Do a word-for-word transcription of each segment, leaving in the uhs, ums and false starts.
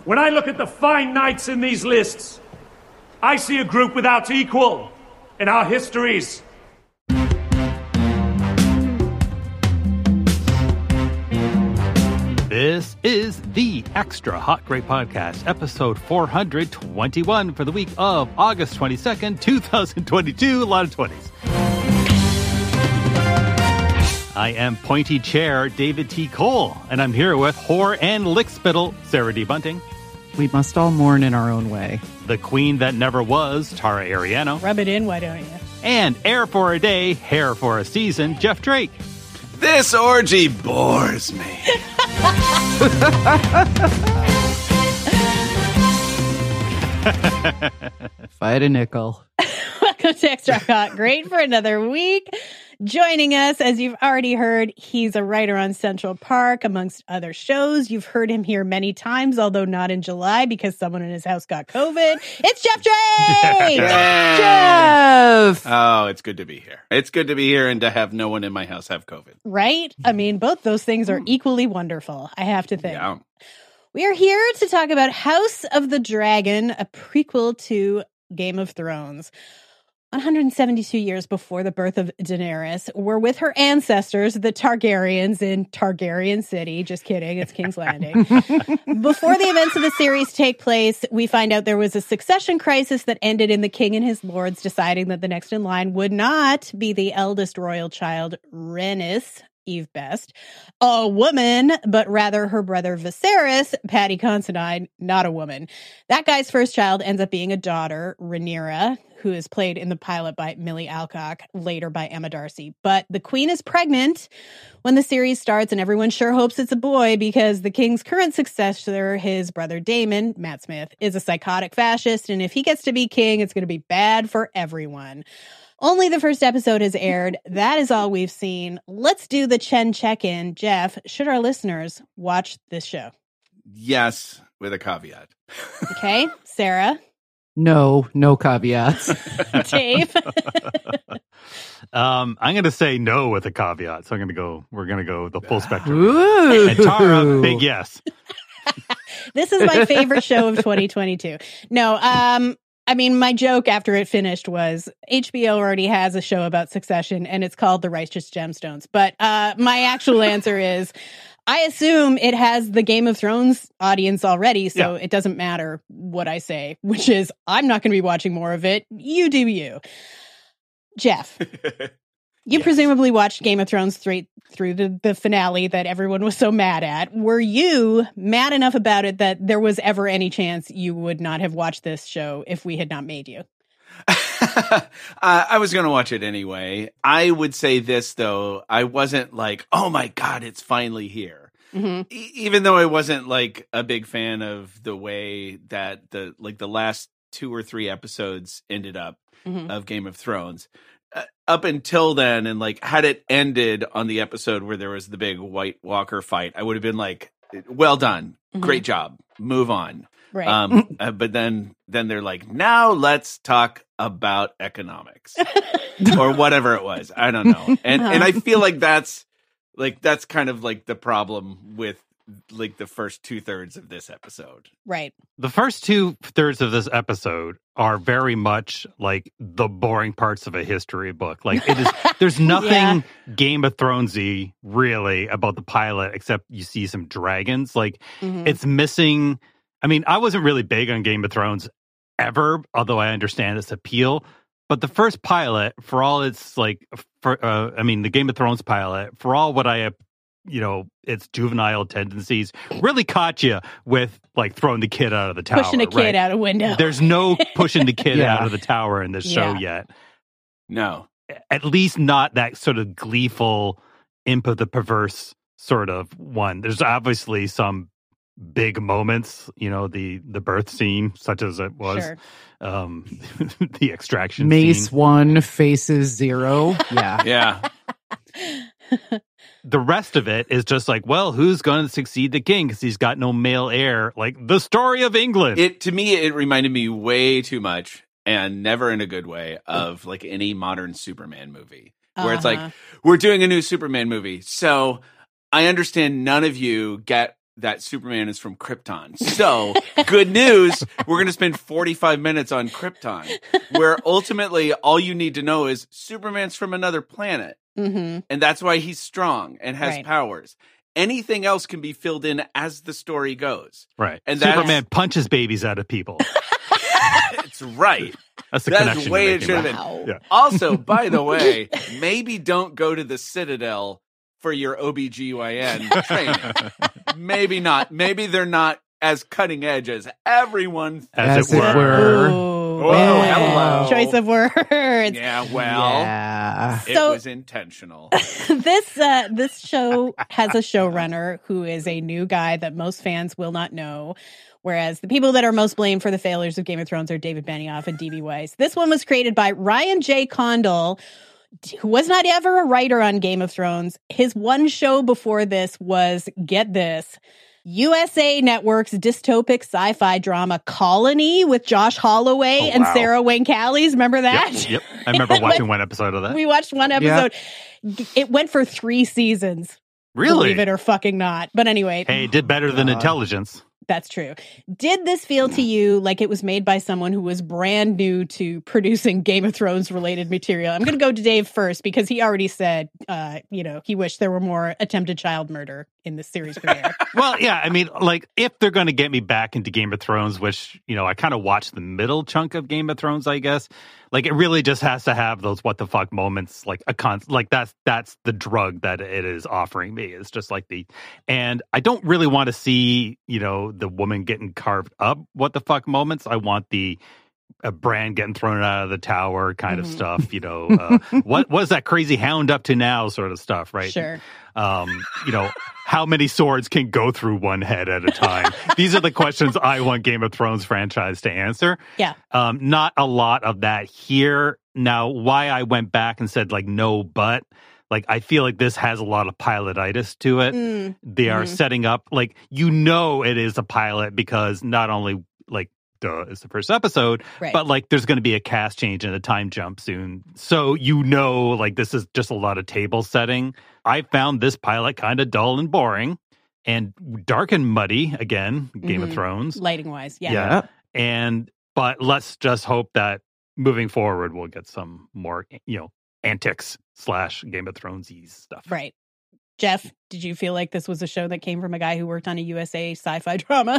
When I look at the fine knights in these lists, I see a group without equal in our histories. This is the Extra Hot Great Podcast, episode four hundred twenty-one for the week of August twenty-second, twenty twenty-two. A lot of twenties. I am Pointy Chair David T. Cole, and I'm here with Whore and Lickspittle Sarah D. Bunting. We must all mourn in our own way. The Queen That Never Was, Tara Ariano. Rub it in, why don't you? And Air for a Day, Hair for a Season, Jeff Drake. This orgy bores me. If I had a nickel. Welcome to Extra Hot Great for another week. Joining us, as you've already heard, he's a writer on Central Park, amongst other shows. You've heard him here many times, although not in July because someone in his house got COVID. It's Jeff Drake! Jeff! Oh, it's good to be here. It's good to be here and to have no one in my house have COVID. Right? I mean, both those things are equally wonderful, I have to think. Yeah. We are here to talk about House of the Dragon, a prequel to Game of Thrones. one hundred seventy-two years before the birth of Daenerys, we're with her ancestors, the Targaryens, in Targaryen City. Just kidding, it's King's Landing. Before the events of the series take place, we find out there was a succession crisis that ended in the king and his lords deciding that the next in line would not be the eldest royal child, Rhaenys, Eve Best, a woman, but rather her brother Viserys, Paddy Considine, not a woman. That guy's first child ends up being a daughter, Rhaenyra, who is played in the pilot by Millie Alcock, later by Emma Darcy. But the queen is pregnant when the series starts, and everyone sure hopes it's a boy because the king's current successor, his brother Daemon, Matt Smith, is a psychotic fascist, and if he gets to be king, it's going to be bad for everyone. Only the first episode has aired. That is all we've seen. Let's do the Chen check-in. Jeff, should our listeners watch this show? Yes, with a caveat. Okay. Sarah? No, no caveats. Dave? um, I'm going to say no with a caveat, so I'm going to go, we're going to go the full spectrum. Ooh. And Tara, big yes. This is my favorite show of twenty twenty-two. No, um... I mean, my joke after it finished was H B O already has a show about Succession, and it's called The Righteous Gemstones. But uh, my actual answer is, I assume it has the Game of Thrones audience already, so yeah. It doesn't matter what I say, which is, I'm not going to be watching more of it. You do you. Jeff, you yes. presumably watched Game of Thrones straight through the, the finale that everyone was so mad at. Were you mad enough about it that there was ever any chance you would not have watched this show if we had not made you? uh, I was going to watch it anyway. I would say this, though. I wasn't like, oh, my God, it's finally here. Mm-hmm. E- even though I wasn't like a big fan of the way that the like the last two or three episodes ended up mm-hmm. of Game of Thrones. Uh, up until then, and like had it ended on the episode where there was the big White Walker fight, I would have been like, well done. Mm-hmm. Great job. Move on. Right. Um, uh, but then, then they're like, now let's talk about economics or whatever it was. I don't know. And, uh-huh. and I feel like that's like, that's kind of like the problem with like the first two thirds of this episode. Right. The first two thirds of this episode are very much like the boring parts of a history book. Like it is, there's nothing yeah. Game of Thronesy really about the pilot, except you see some dragons. Like mm-hmm. it's missing. I mean, I wasn't really big on Game of Thrones ever, although I understand its appeal. But the first pilot, for all its like, for uh, I mean, the Game of Thrones pilot, for all what I you know, its juvenile tendencies, really caught you with like throwing the kid out of the tower. Pushing a kid right? out a window. There's no pushing the kid yeah. out of the tower in this show yeah. yet. No. At least not that sort of gleeful imp of the perverse sort of one. There's obviously some big moments, you know, the, the birth scene, such as it was. Sure. Um, the extraction Mace scene. one faces zero. Yeah. Yeah. The rest of it is just like, well, who's going to succeed the king because he's got no male heir? Like the story of England. It to me, it reminded me way too much, and never in a good way, of like any modern Superman movie, where uh-huh. it's like, we're doing a new Superman movie, so I understand none of you get that Superman is from Krypton. So, good news, we're going to spend forty-five minutes on Krypton, where ultimately all you need to know is Superman's from another planet. Mm-hmm. And that's why he's strong and has Right. powers. Anything else can be filled in as the story goes. Right. And that's- Superman punches babies out of people. It's right. That's the That's connection. the way you're it making, should have right? been. Wow. Yeah. Also, by the way, maybe don't go to the Citadel for your O B G Y N training. Maybe not. Maybe they're not as cutting edge as everyone. As, As it it were. were. Ooh, Oh, man. hello. Choice of words. Yeah, well, Yeah. it So- was intentional. this uh, this show has a showrunner who is a new guy that most fans will not know. Whereas the people that are most blamed for the failures of Game of Thrones are David Benioff and D B Weiss. This one was created by Ryan J. Condal, who was not ever a writer on Game of Thrones. His one show before this was, get this, U S A Network's dystopic sci-fi drama Colony with Josh Holloway Oh, and wow. Sarah Wayne Callies. Remember that? Yep, yep. I remember watching one episode of that. We watched one episode. It went for three seasons. Really? Believe it or fucking not. But anyway, Hey, it did better than God. Intelligence. that's true. Did this feel to you like it was made by someone who was brand new to producing Game of Thrones related material? I'm going to go to Dave first because he already said, uh, you know, he wished there were more attempted child murder in this series premiere. Well, yeah, I mean, like, if they're going to get me back into Game of Thrones, which, you know, I kind of watched the middle chunk of Game of Thrones, I guess, like, it really just has to have those what the fuck moments, like, a con, like, that's, that's the drug that it is offering me. It's just like the, and I don't really want to see, you know, the woman getting carved up what the fuck moments. I want the, a brand getting thrown out of the tower kind of Mhm. stuff, you know, uh, what what is that crazy hound up to now sort of stuff, right? Sure. Um, you know, how many swords can go through one head at a time? These are the questions I want Game of Thrones franchise to answer. Yeah. Um, not a lot of that here. Now, why I went back and said like no, but like I feel like this has a lot of pilotitis to it. Mm, They are Mhm. setting up like you know it is a pilot because not only like duh, it's the first episode, right. but like there's going to be a cast change and a time jump soon. So you know like this is just a lot of table setting. I found this pilot kind of dull and boring and dark and muddy again, Game of Mhm. Thrones. Lighting wise. Yeah. Yeah. And but let's just hope that moving forward we'll get some more, you know, antics slash Game of Thrones-y stuff. Right. Jeff, did you feel like this was a show that came from a guy who worked on a U S A sci-fi drama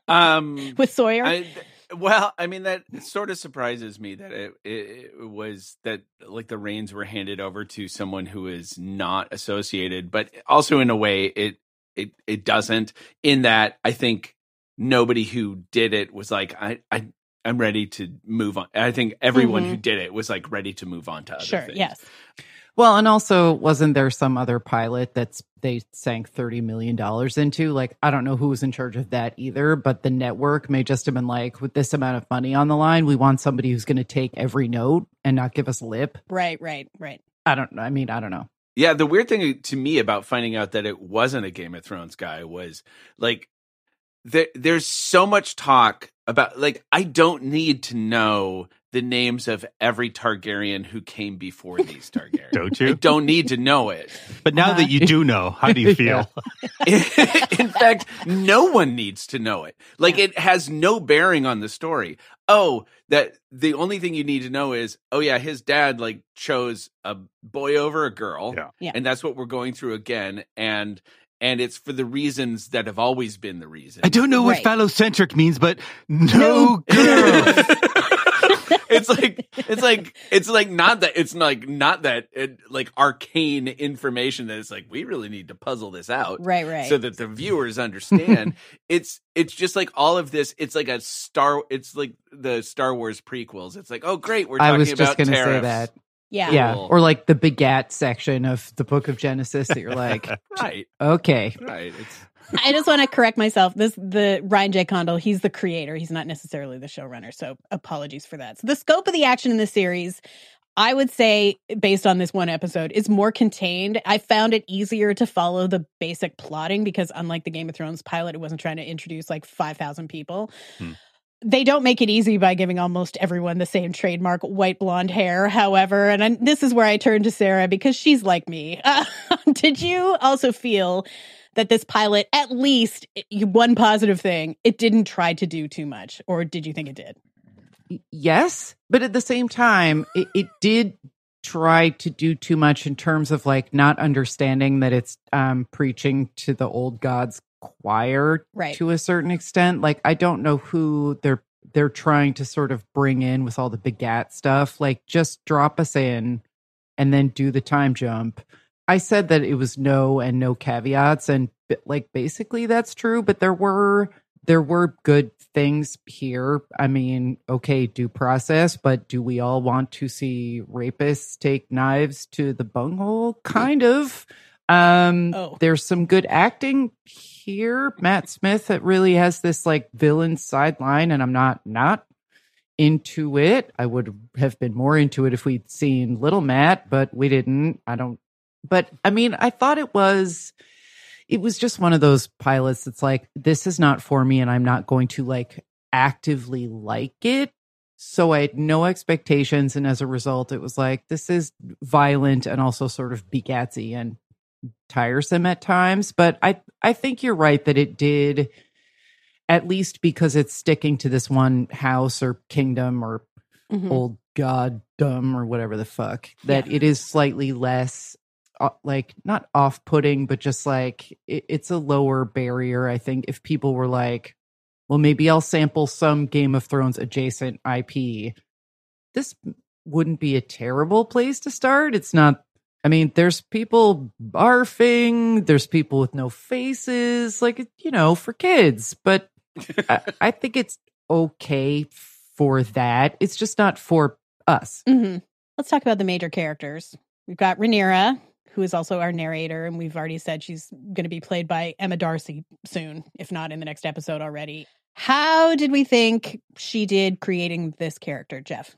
Um, with Sawyer? I, well, I mean, that sort of surprises me that it, it, it was that like the reins were handed over to someone who is not associated, but also in a way it, it, it doesn't, in that I think nobody who did it was like, I, I, I'm ready to move on. I think everyone Mhm. who did it was like ready to move on to other Sure. things. Yes. Well, and also, wasn't there some other pilot that's they sank thirty million dollars into? Like, I don't know who was in charge of that either, but the network may just have been like, with this amount of money on the line, we want somebody who's going to take every note and not give us lip. Right. Right. Right. I don't know. I mean, I don't know. Yeah, the weird thing to me about finding out that it wasn't a Game of Thrones guy was like there, there's so much talk about like I don't need to know the names of every Targaryen who came before these Targaryens. Don't I you? don't need to know it. But now Uh-huh. that you do know, how do you feel? In fact, no one needs to know it. Like Yeah. it has no bearing on the story. Oh, that the only thing you need to know is, oh yeah, his dad like chose a boy over a girl. Yeah. Yeah. And that's what we're going through again. And and it's for the reasons that have always been the reason. I don't know what Right. phallocentric means, but no, No girls. it's like it's like it's like not that it's like not that it, like arcane information that it's like we really need to puzzle this out Right. Right. so that the viewers understand. it's it's just like all of this. It's like a star. It's like the Star Wars prequels. It's like, oh great, we're talking I was just about going to say tariffs. that. yeah. Yeah. Cool. Or like the begat section of the book of Genesis that you're like, Right, okay. right. It's I just want to correct myself. This the Ryan J. Condal. He's the creator. He's not necessarily the showrunner. So apologies for that. So the scope of the action in this series, I would say, based on this one episode, is more contained. I found it easier to follow the basic plotting because, unlike the Game of Thrones pilot, it wasn't trying to introduce like five thousand people. Hmm. They don't make it easy by giving almost everyone the same trademark white blonde hair, however. And I, this is where I turn to Sarah because she's like me. Uh, did you also feel that this pilot, at least one positive thing, it didn't try to do too much? Or did you think it did? Yes, but at the same time, it, it did try to do too much in terms of like not understanding that it's um, preaching to the old gods choir right. to a certain extent. Like, I don't know who they're they're trying to sort of bring in with all the begat stuff. Like, just drop us in and then do the time jump. I said that it was no and no caveats, and like basically that's true, but there were there were good things here. I mean, okay, due process, but do we all want to see rapists take knives to the bunghole? Kind of. Um, oh. There's some good acting here. Matt Smith, it really has this like villain sideline, and I'm not not into it. I would have been more into it if we'd seen Little Matt, but we didn't. I don't. But I mean, I thought it was. It was just one of those pilots that's like, this is not for me, and I'm not going to like actively like it. So I had no expectations, and as a result, it was like, this is violent and also sort of begatsy and tiresome at times. But I, I think you're right that it did, at least because it's sticking to this one house or kingdom or mm-hmm. old goddom or whatever the fuck, that yeah. it is slightly less uh, like not off-putting, but just like it, it's a lower barrier. I think if people were like, well, maybe I'll sample some Game of Thrones adjacent I P, this wouldn't be a terrible place to start. It's not, I mean, there's people barfing, there's people with no faces, like, you know, for kids, but I, I think it's okay for that. It's just not for us. Mm-hmm. Let's talk about the major characters. We've got Rhaenyra, who is also our narrator, and we've already said she's going to be played by Emma Darcy soon, if not in the next episode already. How did we think she did creating this character, Jeff?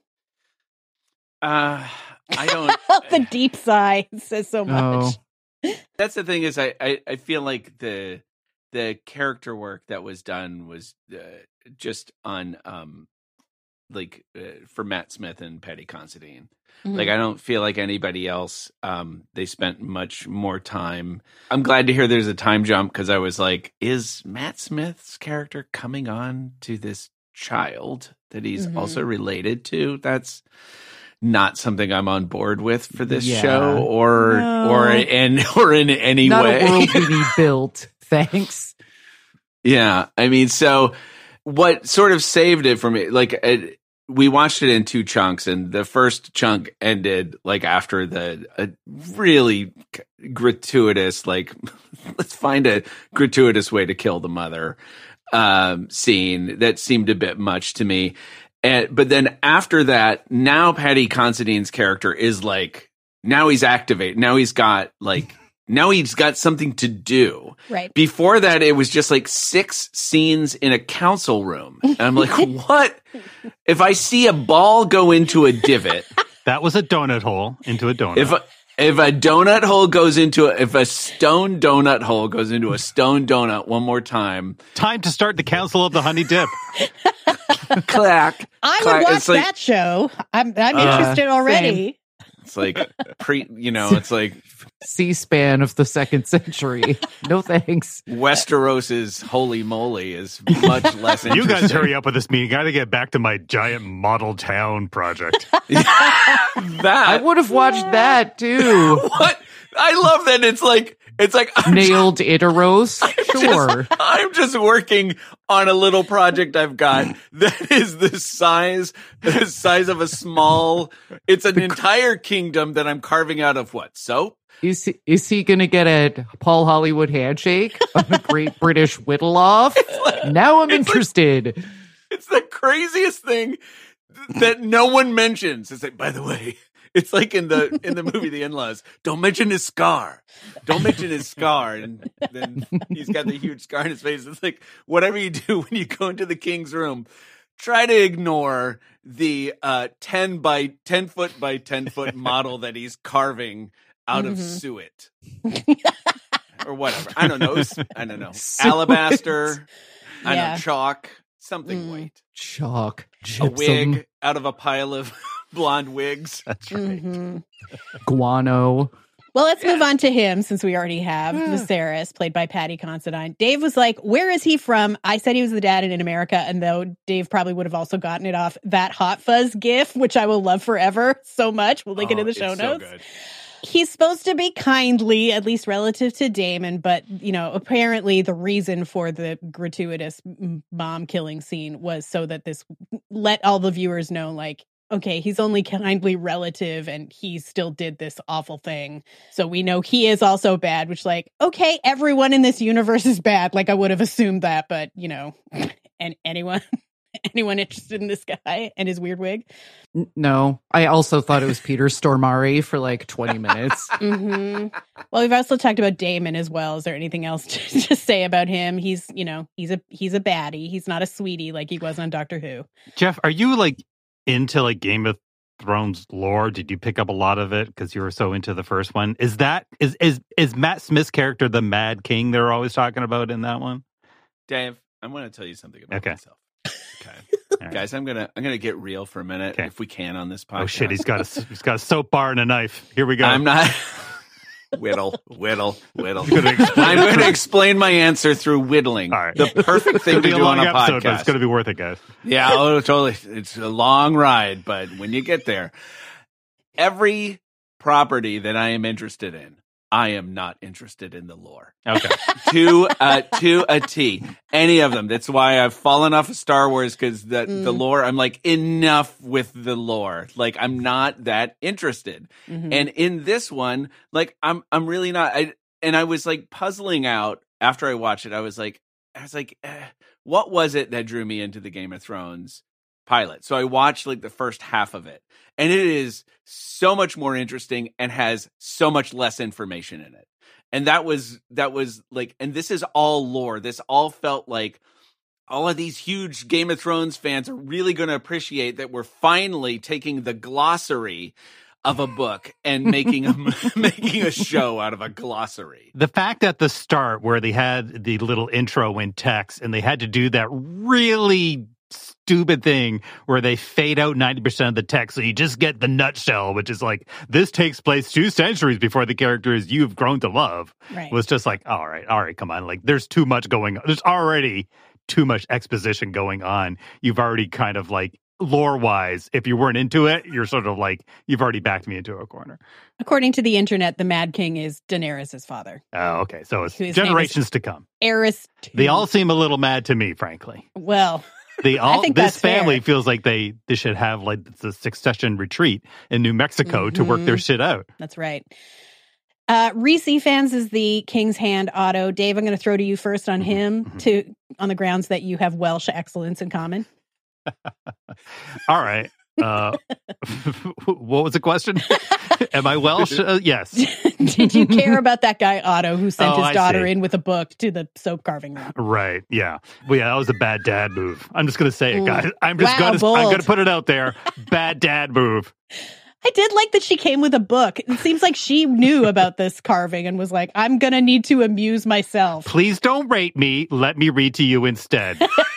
Uh, I don't... The deep sigh says so much. Oh. That's the thing is I, I, I feel like the the character work that was done was uh, just on... Um, like uh, for Matt Smith and Paddy Considine. Mm-hmm. Like, I don't feel like anybody else, um, they spent much more time. I'm glad to hear there's a time jump, because I was like, is Matt Smith's character coming on to this child that he's mm-hmm. also related to? That's not something I'm on board with for this yeah. show or, no. or, in, or in any not way. Not a world we need built. Thanks. Yeah. I mean, so what sort of saved it for me, like, it, we watched it in two chunks, and the first chunk ended like after the a really gratuitous, like, let's find a gratuitous way to kill the mother um, scene that seemed a bit much to me. And but then after that, now Paddy Considine's character is like, now he's activated. Now he's got like. Now he's got something to do. Right. Before that, it was just like six scenes in a council room. And I'm like, what? If I see a ball go into a divot. That was a donut hole into a donut. If a, if a donut hole goes into a, if a stone donut hole goes into a stone donut one more time. Time to start the Council of the Honey Dip. Clack. I clack. would watch it's like, that show. I'm, I'm uh, interested already. Same. It's like pre, you know, it's like C-SPAN of the second century. No thanks. Westeros's holy moly is much less interesting. You guys hurry up with this meeting. Got to get back to my giant model town project. That I would have watched that too. What? I love that. It's like it's like I'm nailed just, Iteros. I'm Sure. Just, I'm just working on a little project I've got that is the size, the size of a small. It's an entire kingdom that I'm carving out of what soap. Is he, is he going to get a Paul Hollywood handshake on the Great British Whittle Off? Like, now I'm interested. Like, it's the craziest thing that no one mentions. It's like, by the way, it's like in the in the movie The In-Laws. Don't mention his scar. Don't mention his scar. And then he's got the huge scar in his face. It's like, whatever you do when you go into the king's room, try to ignore the uh, ten by ten foot by ten foot model that he's carving out mm-hmm. of suet or whatever. I don't know. I don't know. Suet. Alabaster. Yeah. I know. Chalk. Something mm. white. Chalk. Gypsum. A wig out of a pile of blonde wigs. That's right. Mm-hmm. Guano. Well, let's move on to him since we already have Viserys, played by Paddy Considine. Dave was like, where is he from? I said he was the dad in America, and though Dave probably would have also gotten it off that Hot Fuzz gif, which I will love forever so much. We'll link oh, it in the show it's notes. So good. He's supposed to be kindly, at least relative to Daemon, but, you know, apparently the reason for the gratuitous mom killing scene was so that this let all the viewers know, like, okay, he's only kindly relative and he still did this awful thing. So we know he is also bad, which, like, okay, everyone in this universe is bad. Like, I would have assumed that, but, you know, and anyone... Anyone interested in this guy and his weird wig? No, I also thought it was Peter Stormare for like twenty minutes. mm-hmm. Well, we've also talked about Daemon as well. Is there anything else to, to say about him? He's, you know, he's a he's a baddie. He's not a sweetie like he was on Doctor Who. Jeff, are you like into like Game of Thrones lore? Did you pick up a lot of it because you were so into the first one? Is that is is is Matt Smith's character the Mad King they're always talking about in that one? Dave, I'm going to tell you something about okay. myself. Okay, right. Guys, I'm gonna I'm gonna get real for a minute, okay. if we can, on this podcast. Oh shit, he's got a he's got a soap bar and a knife. Here we go. I'm not whittle, whittle, whittle. I'm going to explain my answer through whittling. All right. The perfect thing to do on a episode, podcast. But it's going to be worth it, guys. Yeah, oh, totally. It's a long ride, but when you get there, every property that I am interested in, I am not interested in the lore. Okay. to uh, to a T. Any of them. That's why I've fallen off of Star Wars, because the, mm. the lore, I'm like, enough with the lore. Like, I'm not that interested. Mm-hmm. And in this one, like, I'm I'm really not. I, and I was like puzzling out after I watched it. I was like, I was like, eh, what was it that drew me into the Game of Thrones pilot? So I watched like the first half of it. And it is so much more interesting and has so much less information in it. And that was, that was like, and this is all lore. This all felt like all of these huge Game of Thrones fans are really going to appreciate that we're finally taking the glossary of a book and making a, making a show out of a glossary. The fact at the start where they had the little intro in text and they had to do that really stupid thing where they fade out ninety percent of the text, so you just get the nutshell, which is like, this takes place two centuries before the characters you've grown to love. Right. Was just like, all right, all right, come on. Like, there's too much going on. There's already too much exposition going on. You've already kind of like, lore-wise, if you weren't into it, you're sort of like, you've already backed me into a corner. According to the internet, the Mad King is Daenerys' father. Oh, okay. So it's generations to come. Aerys. They all seem a little mad to me, frankly. Well... They all, I think this that's family fair. feels like they, they should have like the succession retreat in New Mexico mm-hmm. to work their shit out. That's right. Uh, Reese fans is the King's Hand Otto. Dave, I'm going to throw to you first on him mm-hmm. to on the grounds that you have Welsh excellence in common. All right. Uh, what was the question? Am I Welsh? Uh, yes. Did you care about that guy Otto who sent oh, his I daughter see. in with a book to the soap carving room? Right. Yeah. Well, yeah, that was a bad dad move. I'm just going to say it, guys. I'm just wow, going to I'm going to put it out there. Bad dad move. I did like that she came with a book. It seems like she knew about this carving and was like, I'm going to need to amuse myself. Please don't rate me. Let me read to you instead.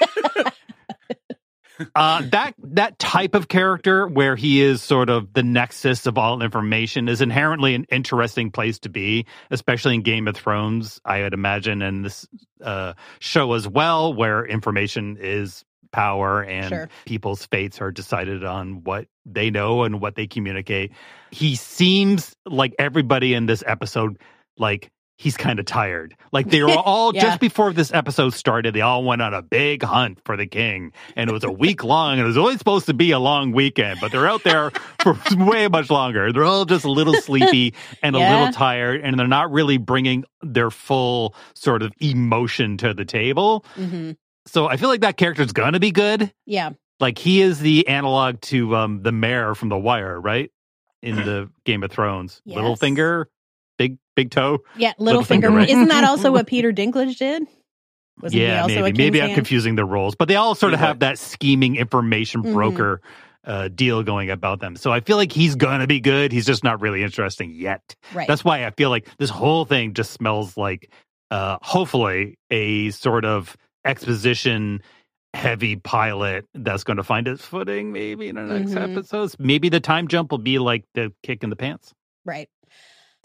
Uh, that that type of character where he is sort of the nexus of all information is inherently an interesting place to be, especially in Game of Thrones, I would imagine, and this uh, show as well, where information is power and sure. people's fates are decided on what they know and what they communicate. He seems like everybody in this episode, like, he's kind of tired. Like, they were all, yeah. just before this episode started, they all went on a big hunt for the king. And it was a week long, and it was only supposed to be a long weekend, but they're out there for way much longer. They're all just a little sleepy and a yeah. little tired, and they're not really bringing their full sort of emotion to the table. Mm-hmm. So I feel like that character's going to be good. Yeah. Like, he is the analog to um, the mayor from The Wire, right? In the Game of Thrones. Yes. Littlefinger. Big big toe. Yeah, Littlefinger. Right? Isn't that also what Peter Dinklage did? Wasn't yeah, he also maybe. a Maybe I'm hand? confusing the roles, but they all sort of Yeah. have that scheming information broker mm-hmm. uh, deal going about them. So I feel like he's gonna be good. He's just not really interesting yet. Right. That's why I feel like this whole thing just smells like, uh, hopefully, a sort of exposition heavy pilot that's going to find its footing maybe in the next mm-hmm. episodes. Maybe the time jump will be like the kick in the pants. Right.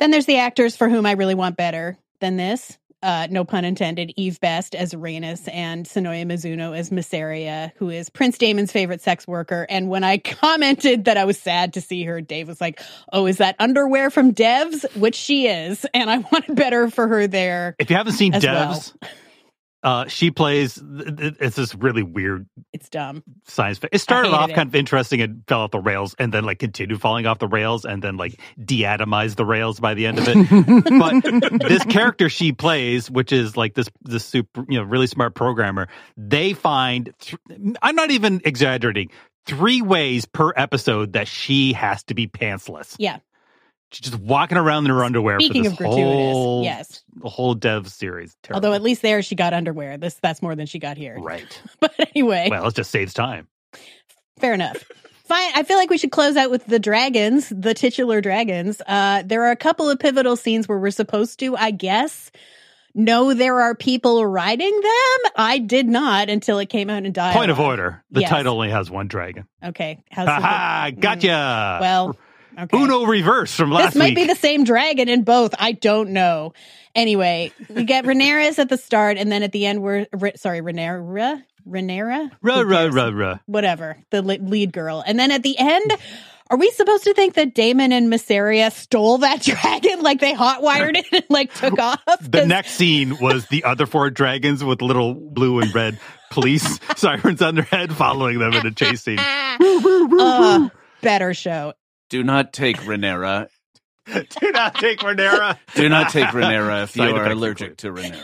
Then there's the actors for whom I really want better than this. Uh, no pun intended, Eve Best as Rhaenys and Sonoya Mizuno as Mysaria, who is Prince Daemon's favorite sex worker. And when I commented that I was sad to see her, Dave was like, oh, is that underwear from Devs? Which she is. And I wanted better for her there. If you haven't seen as Devs, well. uh, she plays, it's this really weird It's dumb. science fiction. It started hated off it. kind of interesting and fell off the rails and then like continued falling off the rails and then like de-atomized the rails by the end of it. But this character she plays, which is like this this super, you know, really smart programmer, they find, th- I'm not even exaggerating, three ways per episode that she has to be pantsless. Yeah. She's just walking around in her underwear Speaking for this of gratuitous, whole, yes. the whole Dev series. Terrible. Although at least there she got underwear. This That's more than she got here. Right. But anyway. Well, it just saves time. Fair enough. Fine. I feel like we should close out with the dragons, the titular dragons. Uh, there are a couple of pivotal scenes where we're supposed to, I guess, know there are people riding them. I did not until it came out in dialogue. Point of order. The Yes. title only has one dragon. Okay. How's Ha ha! the- Gotcha! Mm, Well, okay. Uno reverse from last This might week. be the same dragon in both. I don't know. Anyway, we get Rhaenyra at the start, and then at the end, we're R- sorry, Rhaenyra, Rhaenyra, Ruh, Who ruh, cares? ruh, ruh. Whatever, the li- lead girl, and then at the end, are we supposed to think that Daemon and Mysaria stole that dragon, like they hotwired it and like took off? The 'Cause- next scene was the other four dragons with little blue and red police sirens on their head following them in a chase scene. uh, better show. Do not take Rhaenyra. Do not take Rhaenyra. Do not take Rhaenyra if you Side are effects allergic to Rhaenyra.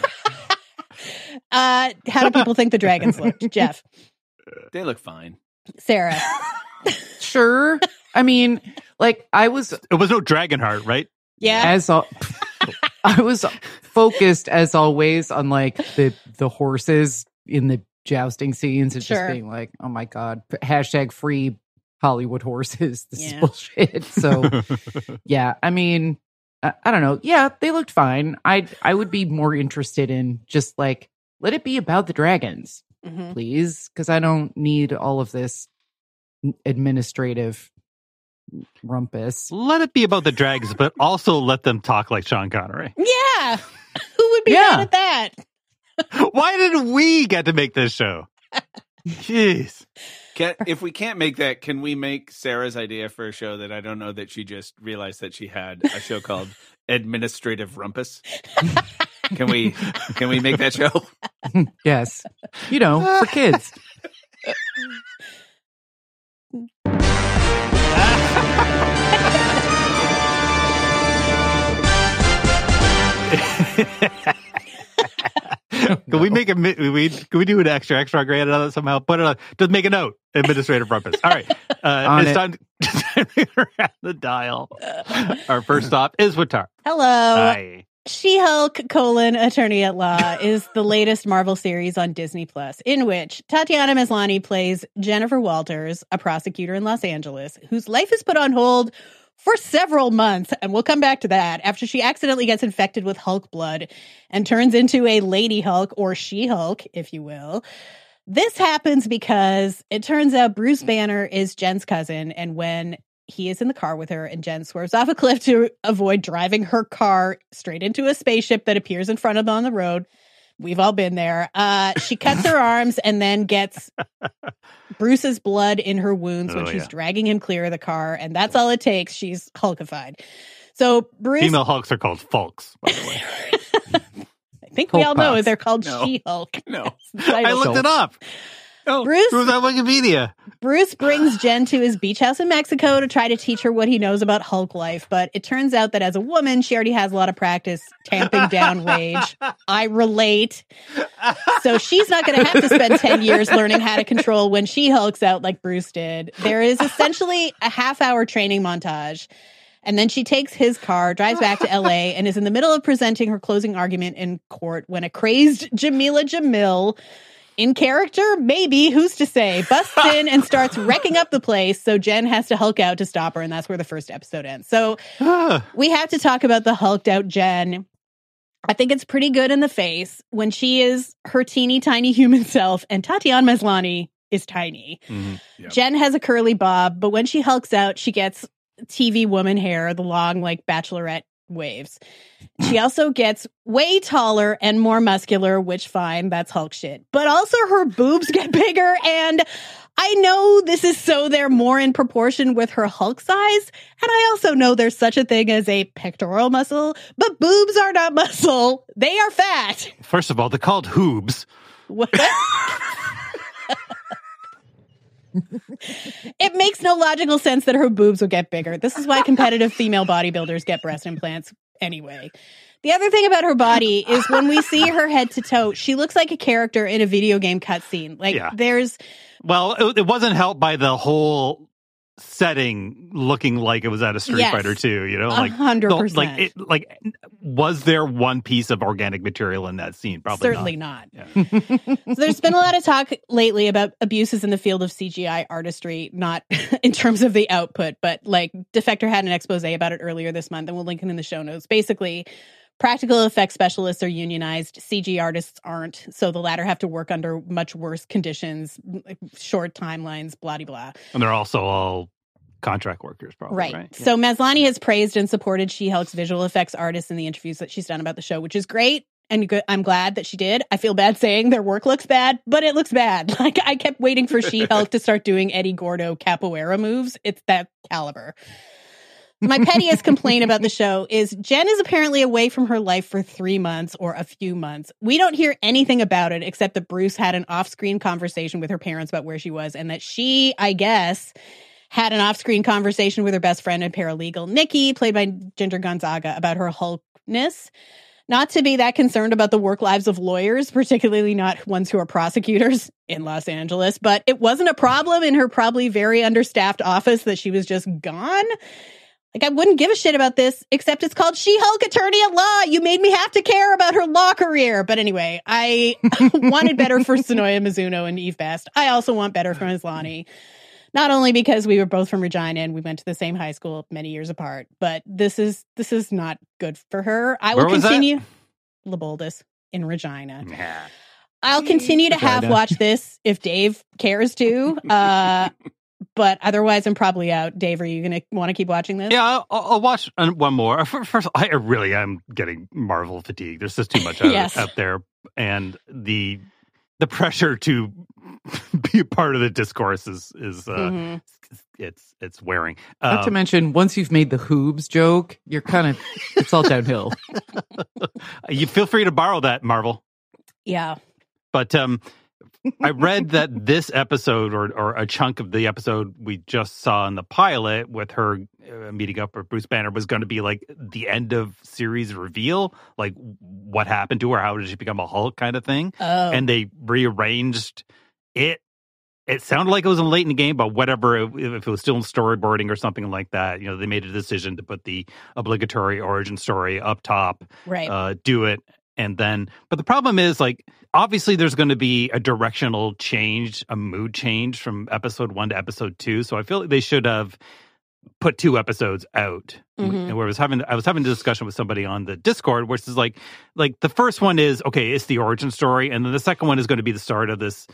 Uh, how do people think the dragons looked, Jeff? They look fine. Sarah? Sure. I mean, like I was It was no Dragonheart, right? Yeah. as al- I was focused as always on like the the horses in the jousting scenes and Sure. just being like, oh my god, hashtag free Hollywood horses. This Yeah. is bullshit. So yeah, I mean, I, I don't know. Yeah, they looked fine. I I would be more interested in just like let it be about the dragons, Mhm. please, because I don't need all of this administrative rumpus. Let it be about the dragons, but also let them talk like Sean Connery. Yeah. Who would be Yeah. mad at that? Why did we get to make this show? Jeez. Can, if we can't make that, can we make Sarah's idea for a show that I don't know that she just realized that she had a show called Administrative Rumpus? Can we can we make that show? Yes. You know, for kids. Can we make a mi- we can we do an extra extra grade on it somehow? Put it on, just make a note. Administrative rumpus. All right, uh, On it's it. time to around the dial. Our first stop is Watar. Hello. Hi. She-Hulk colon Attorney at Law is the latest Marvel series on Disney Plus, in which Tatiana Maslany plays Jennifer Walters, a prosecutor in Los Angeles, whose life is put on hold for several months, and we'll come back to that, after she accidentally gets infected with Hulk blood and turns into a Lady Hulk, or She-Hulk, if you will. This happens because it turns out Bruce Banner is Jen's cousin, and when he is in the car with her and Jen swerves off a cliff to avoid driving her car straight into a spaceship that appears in front of them on the road. We've all been there. Uh, she cuts her arms and then gets Bruce's blood in her wounds when Oh, she's yeah. dragging him clear of the car. And that's all it takes. She's Hulkified. So Bruce, Female Hulks are called Folks, by the way. I think we all know Hulkpox. they're called No. She-Hulk. No. That's the title. I looked it up. Oh, Bruce- it was on Wikipedia. Bruce brings Jen to his beach house in Mexico to try to teach her what he knows about Hulk life, but it turns out that as a woman, she already has a lot of practice tamping down rage. I relate. So she's not going to have to spend ten years learning how to control when she hulks out like Bruce did. There is essentially a half hour training montage. And then she takes his car, drives back to L A, and is in the middle of presenting her closing argument in court when a crazed Jamila Jamil, in character, maybe, who's to say, busts in and starts wrecking up the place. So Jen has to Hulk out to stop her, and that's where the first episode ends. So we have to talk about the hulked out Jen. I think it's pretty good in the face when she is her teeny tiny human self, and Tatiana Maslany is tiny. Mhm. Yep. Jen has a curly bob, but when she hulks out, she gets T V woman hair, the long, like, bachelorette waves. She also gets way taller and more muscular, which fine, that's Hulk shit. But also her boobs get bigger, and I know this is so they're more in proportion with her Hulk size, and I also know there's such a thing as a pectoral muscle, but boobs are not muscle. They are fat. First of all, they're called hoobs. What? It makes no logical sense that her boobs will get bigger. This is why competitive female bodybuilders get breast implants anyway. The other thing about her body is when we see her head to toe, she looks like a character in a video game cutscene. Like Yeah. there's Well, it, it wasn't helped by the whole setting looking like it was at a Street Yes. Fighter two, you know? A Like, hundred the- percent. Like, it, like, was there one piece of organic material in that scene? Probably certainly not. not. Yeah. So there's been a lot of talk lately about abuses in the field of C G I artistry, not in terms of the output, but like Defector had an expose about it earlier this month, and we'll link it in the show notes. Basically, practical effects specialists are unionized. C G artists aren't. So the latter have to work under much worse conditions, like short timelines, blah, blah, blah. And they're also all contract workers, probably, Right. right? Yeah. So Maslany has praised and supported She-Hulk's visual effects artists in the interviews that she's done about the show, which is great. And good, I'm glad that she did. I feel bad saying their work looks bad, but it looks bad. Like I kept waiting for She-Hulk to start doing Eddie Gordo capoeira moves. It's that caliber. My pettiest complaint about the show is Jen is apparently away from her life for three months or a few months. We don't hear anything about it except that Bruce had an off-screen conversation with her parents about where she was, and that she, I guess, had an off-screen conversation with her best friend and paralegal, Nikki, played by Ginger Gonzaga, about her Hulkness. Not to be that concerned about the work lives of lawyers, particularly not ones who are prosecutors in Los Angeles, but it wasn't a problem in her probably very understaffed office that she was just gone. Like, I wouldn't give a shit about this, except it's called She-Hulk Attorney at Law. You made me have to care about her law career. But anyway, I wanted better for Sonoya Mizuno and Eve Best. I also want better for Maslany. Not only because we were both from Regina and we went to the same high school many years apart, but this is this is not good for her. I will Where was that? continue. Leboldus in Regina. Yeah. I'll continue to have Regina. watch this if Dave cares to. Uh, but otherwise, I'm probably out. Dave, are you going to want to keep watching this? Yeah, I'll, I'll watch uh, one more. First, I really am getting Marvel fatigue. There's just too much out, Yes. out there, and the the pressure to be a part of the discourse is is uh, Mhm. it's it's wearing. Not to Um, mention, once you've made the hoobs joke, you're kind of, it's all downhill. you feel free to borrow that, Marvel. Yeah. But um, I read that this episode, or or a chunk of the episode we just saw in the pilot with her uh, meeting up with Bruce Banner, was going to be like the end of series reveal, like what happened to her, how did she become a Hulk kind of thing. Oh. And they rearranged it. It sounded like it was in late in the game, but whatever, if if it was still in storyboarding or something like that, you know, they made a decision to put the obligatory origin story up top, right. uh, do it. And then, but the problem is, like, obviously there's going to be a directional change, a mood change from episode one to episode two. So I feel like they should have put two episodes out. Mhm. And where I was having, I was having a discussion with somebody on the Discord, which is like, like the first one is, okay, it's the origin story. And then the second one is going to be the start of this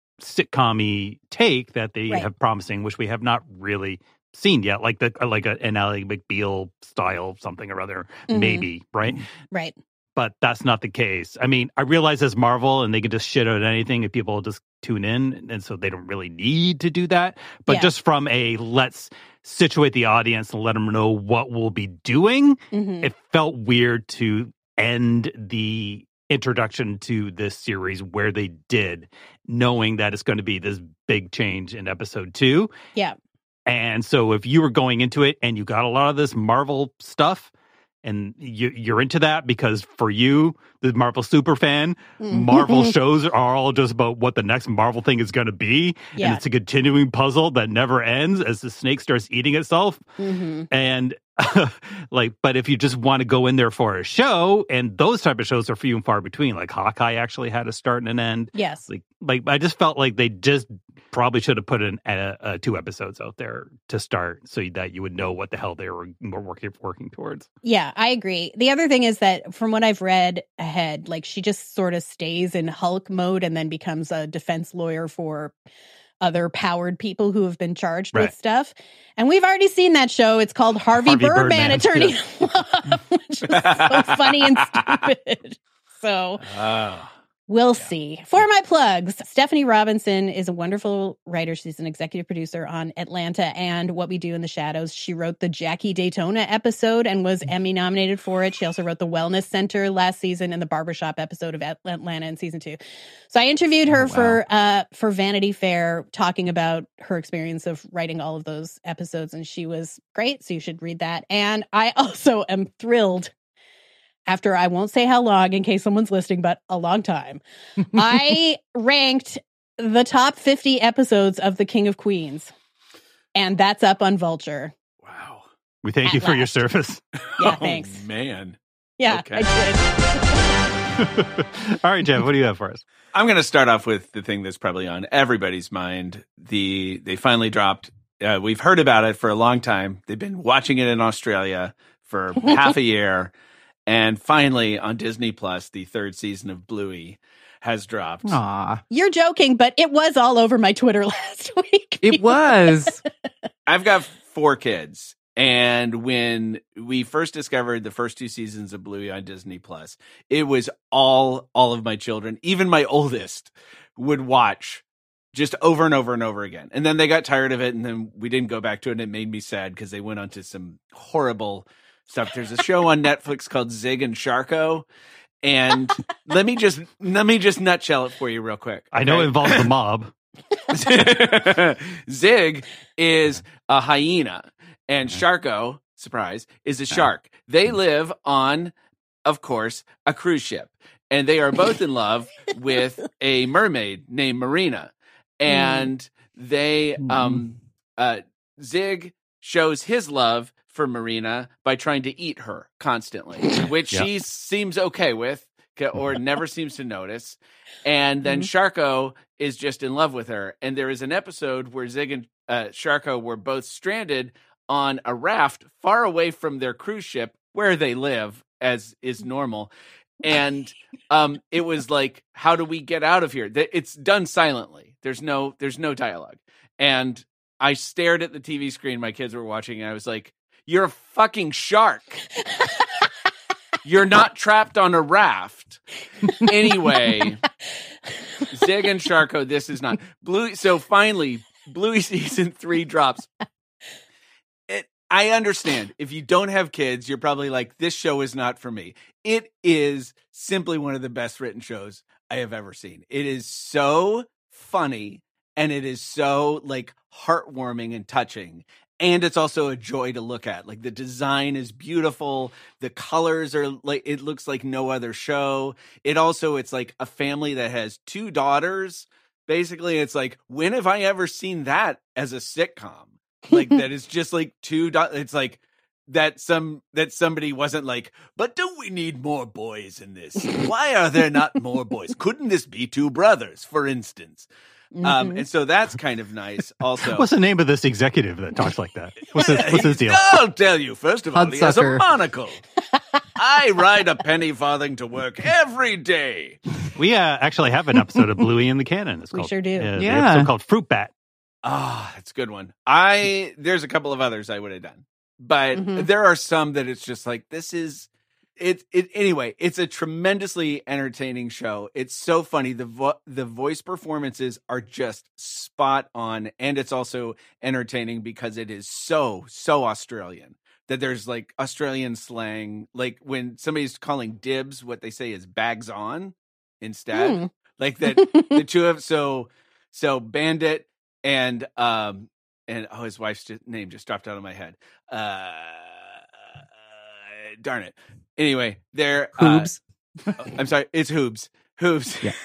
sitcom-y take that they Right. have promising, which we have not really seen yet, like the like a, an Ally McBeal style something or other, Mhm. maybe, right? Right. But that's not the case. I mean, I realize it's Marvel and they can just shit out anything and people will just tune in, and so they don't really need to do that. But Yeah. just from a let's situate the audience and let them know what we'll be doing, Mhm. it felt weird to end the introduction to this series where they did, knowing that it's going to be this big change in episode two. Yeah. And so if you were going into it and you got a lot of this Marvel stuff and you, you're into that because for you, the Marvel super fan, Mm. Marvel shows are all just about what the next Marvel thing is going to be. Yeah. And it's a continuing puzzle that never ends as the snake starts eating itself. Mhm. And like, but if you just want to go in there for a show, and those type of shows are few and far between, like Hawkeye actually had a start and an end. Yes. Like, like I just felt like they just probably should have put in uh, uh, two episodes out there to start, so that you would know what the hell they were, were working working towards. Yeah, I agree. The other thing is that from what I've read ahead, like she just sort of stays in Hulk mode and then becomes a defense lawyer for other powered people who have been charged Right. with stuff. And we've already seen that show. It's called Harvey, Harvey Birdman, Birdman, Attorney yeah. at Law, which is so funny and stupid. So Oh. we'll see. For my plugs, Stephanie Robinson is a wonderful writer. She's an executive producer on Atlanta and What We Do in the Shadows. She wrote the Jackie Daytona episode and was Emmy nominated for it. She also wrote the Wellness Center last season and the Barbershop episode of Atlanta in season two. So I interviewed her Oh, wow. for uh, for Vanity Fair, talking about her experience of writing all of those episodes, and she was great. So you should read that. And I also am thrilled. After I won't say how long in case someone's listening, but a long time, I ranked the top fifty episodes of The King of Queens. And that's up on Vulture. Wow. We thank At you for your last. service. Yeah, Oh, thanks. man. Yeah, Okay. I All right, Jeff, what do you have for us? I'm going to start off with the thing that's probably on everybody's mind. The they finally dropped. Uh, we've heard about it for a long time. They've been watching it in Australia for half a year, and finally on Disney Plus, the third season of Bluey has dropped. Aw, did. You're joking, but it was all over my Twitter last week. it was. I've got four kids, and when we first discovered the first two seasons of Bluey on Disney Plus, it was all all of my children, even my oldest, would watch just over and over and over again. And then they got tired of it, and then we didn't go back to it, and it made me sad because they went on to some horrible stuff. There's a show on Netflix called Zig and Sharko, and let me just let me just nutshell it for you real quick. I know okay? it involves the mob. Zig is a hyena, and Sharko, surprise, is a shark. They live on, of course, a cruise ship, and they are both in love with a mermaid named Marina. And they, um, uh, Zig shows his love for Marina by trying to eat her constantly, which Yeah. she seems okay with or never seems to notice. And then Sharko is just in love with her. And there is an episode where Zig and uh, Sharko were both stranded on a raft far away from their cruise ship where they live, as is normal. And um, it was like, how do we get out of here? Th- It's done silently. There's no, there's no dialogue. And I stared at the T V screen my kids were watching, and I was like, "You're a fucking shark. You're not trapped on a raft." Anyway, Zig and Sharko, this is not Bluey. So finally, Bluey season three drops. It, I understand if you don't have kids, you're probably like, this show is not for me. It is simply one of the best written shows I have ever seen. It is so funny, and it is so like heartwarming and touching. And it's also a joy to look at. Like, the design is beautiful. The colors are like, it looks like no other show. It also, it's like a family that has two daughters. Basically, it's like, when have I ever seen that as a sitcom? Like, that is just like two, da- it's like that some, that somebody wasn't like, but do we need more boys in this? Why are there not more boys? Couldn't this be two brothers, for instance? Um, and so that's kind of nice also. What's the name of this executive that talks like that? What's his, what's his deal? I'll tell you. First of all, he has a Hudsucker. monocle. I ride a penny farthing to work every day. We uh, actually have an episode of Bluey in the canon. It's We called, sure do. Uh, the Yeah. episode called Fruit Bat. Ah, that's a good one. I there's a couple of others I would have done, but Mhm. there are some that it's just like, this is it. It anyway. It's a tremendously entertaining show. It's so funny. The vo- the voice performances are just spot on, and it's also entertaining because it is so so Australian. That there's like Australian slang, like when somebody's calling dibs, what they say is bags on instead. Hmm. Like that, the two of so so Bandit and um and oh, his wife's just, name just dropped out of my head. Uh, darn it. Anyway, they're uh, Hoobs. I'm sorry, it's Hoobs. Hoobs. Yeah.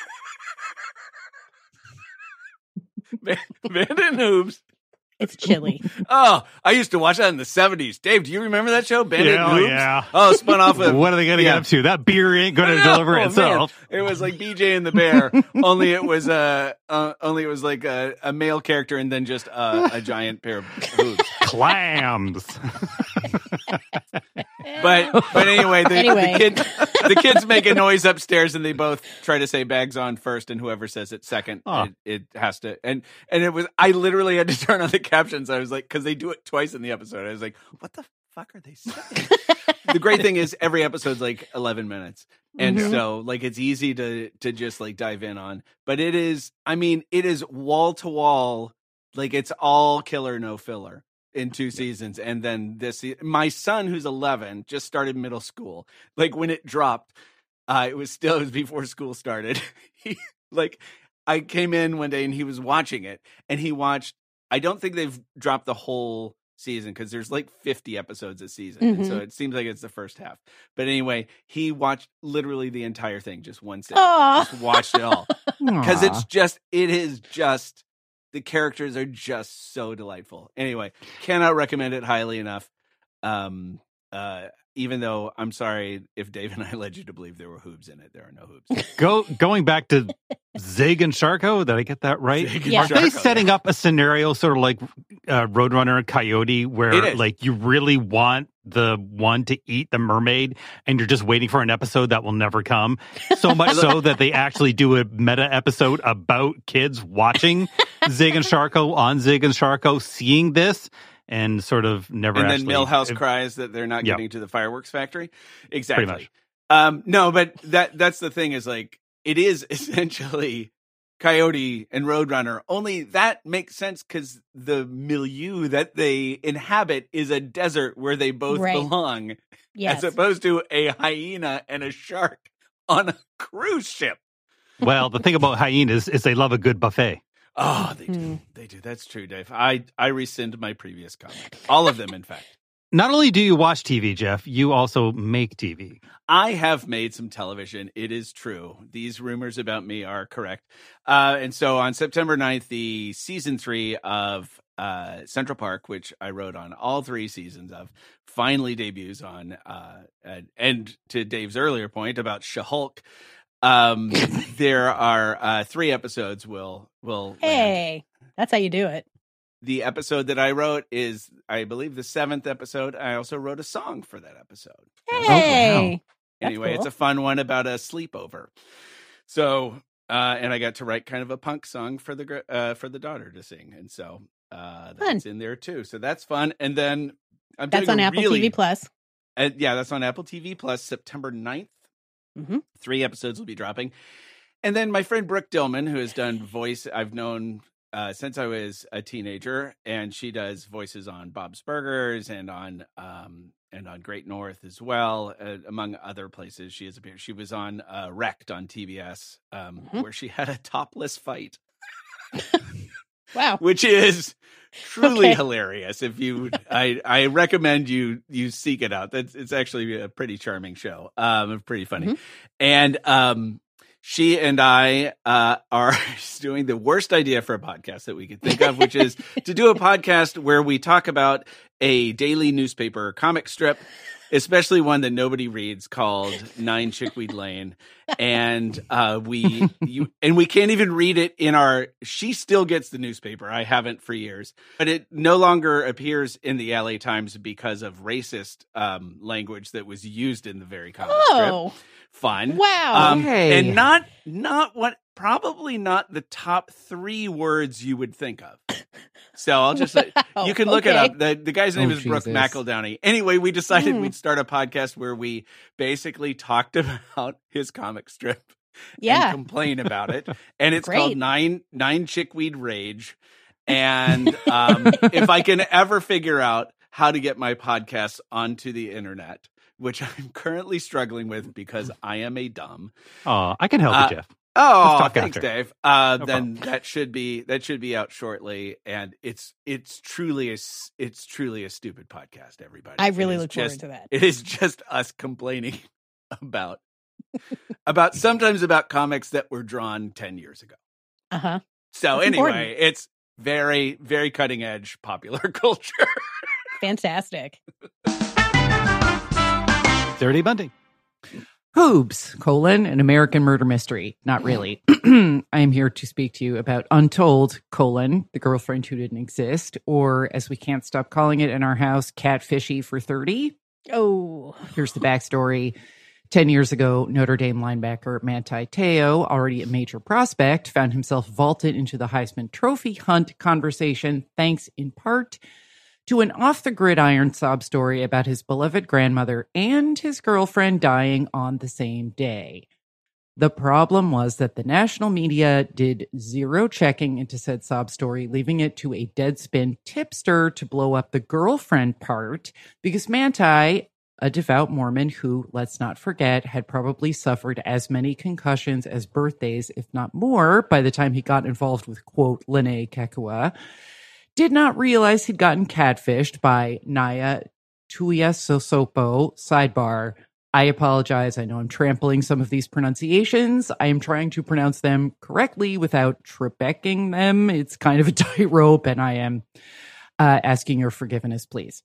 Bandit and Hoobs. It's chilly. Oh, I used to watch that in the seventies. Dave, do you remember that show, Bandit Yeah, and oh, Hoobs? yeah. Oh, spun off of What are they going to yeah. get up to? That beer ain't going I to know, deliver man. itself. It was like B J and the Bear, only it was a uh, only it was like a, a male character and then just uh, a giant pair of boobs. Clams. But but anyway, the, Anyway. the kids the kids make a noise upstairs, and they both try to say "bags on" first, and whoever says it second, Aw. it, it has to. And and it was I literally had to turn on the captions. I was like, because they do it twice in the episode. I was like, what the fuck are they saying? The great thing is every episode's like eleven minutes. And Mhm. so like it's easy to to just like dive in on. But it is, I mean, it is wall to wall, like it's all killer, no filler in two seasons. And then this se- my son, who's eleven, just started middle school. Like when it dropped, uh it was still it was before school started. He like I came in one day and he was watching it, and he watched, I don't think they've dropped the whole season because there's like fifty episodes a season. And so it seems like it's the first half. But anyway, he watched literally the entire thing, just one sitting. Aw. Just watched it all. Because it's just, it is just, the characters are just so delightful. Anyway, cannot recommend it highly enough. Um, uh, even though I'm sorry if Dave and I led you to believe there were hoobs in it. There are no hoobs. Go going back to Zig and Sharko. Did I get that right? Zig and Yeah. Are they Sharko, setting yeah. up a scenario sort of like uh, Roadrunner and Coyote, It where is. like you really want the one to eat the mermaid, and you're just waiting for an episode that will never come? So much so that they actually do a meta episode about kids watching Zig and Sharko on Zig and Sharko, seeing this. And sort of never And actually. then Millhouse cries that they're not Yep. getting to the fireworks factory. Exactly. much. Um, no, but that that's the thing is like, it is essentially Coyote and Roadrunner, only that makes sense because the milieu that they inhabit is a desert where they both Right. belong, Yes. as opposed to a hyena and a shark on a cruise ship. Well, the thing about hyenas is they love a good buffet. Oh, they do. Hmm. They do. That's true, Dave. I, I rescind my previous comment. All of them, in fact. Not only do you watch T V, Jeff, you also make T V. I have made some television. It is true. These rumors about me are correct. Uh, and so on September ninth, the season three of uh, Central Park, which I wrote on all three seasons of, finally debuts on. Uh, and, and to Dave's earlier point about She-Hulk, um, there are uh, three episodes will will land. Hey, that's how you do it. The episode that I wrote is, I believe, the seventh episode. I also wrote a song for that episode. Hey. That's Anyway, it's cool. a fun one about a sleepover. So, uh, and I got to write kind of a punk song for the gr- uh, for the daughter to sing, and so uh, that's Fun. in there too. So that's fun. And then I'm That's doing on a Apple really, T V Plus. uh, yeah, that's on Apple T V Plus, September ninth. Mhm. Three episodes will be dropping. And then my friend Brooke Dillman, who has done voice, I've known uh, since I was a teenager, and she does voices on Bob's Burgers and on um, and on Great North as well, uh, among other places. She has appeared. She was on uh, Wrecked on T B S, um, Mhm. where she had a topless fight, Wow. which is truly Okay. hilarious. If you, I, I recommend you you seek it out. That's it's actually a pretty charming show. Um, pretty funny, Mhm. and um, she and I uh are doing the worst idea for a podcast that we could think of, which is to do a podcast where we talk about a daily newspaper comic strip, especially one that nobody reads called Nine Chickweed Lane. And uh, we you and we can't even read it in our. She still gets the newspaper. I haven't for years, but it no longer appears in the L A Times because of racist um, language that was used in the very comic Oh, strip. Fun, wow. um, Hey. and not not what probably not the top three words you would think of. So I'll just say, Wow, you can look it okay. up. The, the guy's name Oh, is Brooke Jesus. McEldowney. Anyway, we decided Hmm. we'd start a podcast where we basically talked about his comic strip Yeah. and complain about it. And it's Great. called Nine Nine Chickweed Rage. And um, if I can ever figure out how to get my podcast onto the internet, which I'm currently struggling with because I am a dumb. Oh, I can help Uh, you, Jeff. Oh, talk thanks, after. Dave. Uh, No then that should be that should be out shortly, and it's it's truly a s- it's truly a stupid podcast. Everybody, I It really is look just, forward to that. It is just us complaining about about sometimes about comics that were drawn ten years ago. Uh huh. So That's anyway, important. it's very very cutting edge popular culture. Fantastic. Dirty Bunting. Hoobs, colon, an American murder mystery. Not really. I am here to speak to you about Untold, colon, the girlfriend who didn't exist, or as we can't stop calling it in our house, Catfishy for thirty. Oh. Here's the backstory. Ten years ago, Notre Dame linebacker Manti Te'o, already a major prospect, found himself vaulted into the Heisman Trophy hunt conversation thanks in part to an off-the-gridiron sob story about his beloved grandmother and his girlfriend dying on the same day. The problem was that the national media did zero checking into said sob story, leaving it to a Deadspin tipster to blow up the girlfriend part, because Manti, a devout Mormon who, let's not forget, had probably suffered as many concussions as birthdays, if not more, by the time he got involved with, quote, Lene Kekua, did not realize he'd gotten catfished by Naya Tuiasosopo. Sidebar, I apologize. I know I'm trampling some of these pronunciations. I am trying to pronounce them correctly without trebecking them. It's kind of a tightrope, and I am uh, asking your forgiveness, please.